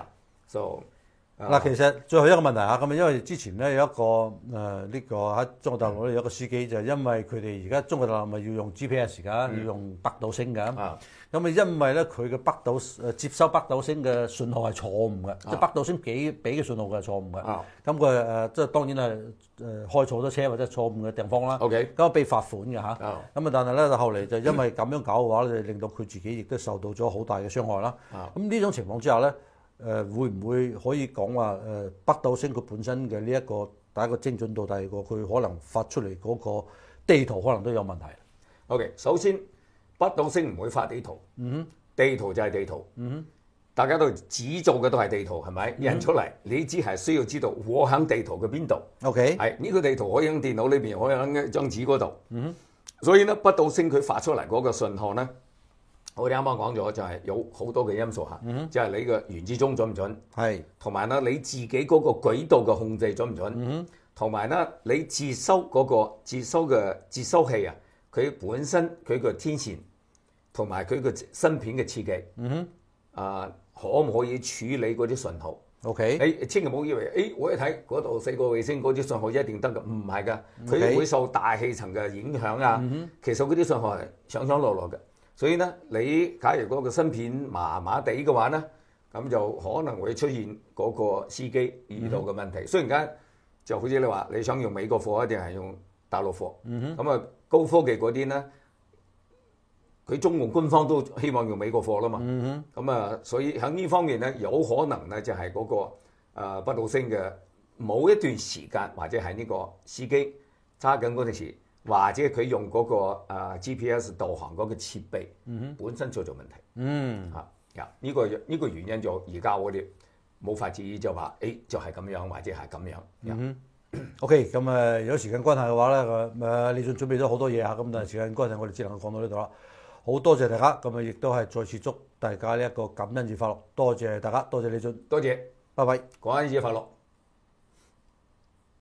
S1: 嗱，其實最後一個問題嚇，咁因為之前咧有一個呢個喺中國大陸咧有一個司機，就係因為佢哋而家中國大陸咪要用 GPS 㗎，要用北斗星㗎。咁因為咧佢嘅北斗接收北斗星嘅信號係錯誤嘅，即係北斗星俾嘅信號係錯誤嘅。咁佢即係當然係開錯咗車或者錯誤嘅地方啦。咁被罰款嘅嚇。咁但係咧後嚟就因為咁樣搞嘅話咧，令到佢自己亦都受到咗好大嘅傷害啦。咁呢種情況之下咧，會唔會可以講話北斗星佢本身嘅呢一個第一個精準度，第二個佢可能發出嚟嗰個地圖可能都有問題。
S2: 首先北斗星唔會發地圖，地圖就係地圖，大家都只做嘅都係地圖，係咪？印出嚟，你只係需要知道我喺地圖嘅邊度。係呢個地圖可以喺電腦裏邊，可以喺張紙嗰度。所以咧，北斗星佢發出嚟嗰個信號咧，我哋啱啱講咗，就係有好多嘅因素嚇，即係你嘅原子鐘準唔準？係，同埋咧你自己嗰個軌道嘅控制準唔準？同埋咧你接收嗰個接收器啊，佢本身佢個天線同埋佢個芯片嘅設計，可唔可以處理嗰啲信號？你千祈唔好以為，我一睇嗰度4個衛星嗰啲信號一定得㗎，唔係㗎，佢會受大氣層嘅影響啊。其實嗰啲信號係上上落落嘅。所以咧，你假如嗰個芯片麻麻地嘅話咧，咁就可能會出現嗰個司機遇到嘅問題。雖然間就好似你話，你想用美國貨定係用大陸貨？咁啊，高科技嗰啲咧，佢中共官方都希望用美國貨啦嘛。咁啊，所以喺呢方面咧，有可能咧就係嗰個北斗星嘅某一段時間，或者係呢個司機揸緊嗰陣時，或者佢用嗰個GPS 導航嗰個設備本身出咗問題。呢個原因就而家我哋冇法子就話，就係咁樣或者係咁樣。
S1: OK， 咁有時間關係嘅話咧，李俊準備咗好多嘢嚇，咁但係時間關係，我哋只能夠講到呢度啦。好多謝大家，咁亦都係再次祝大家呢一個感恩節快樂。多謝大家，多謝李俊，
S2: 多謝，
S1: 拜拜，
S2: 感恩節快樂。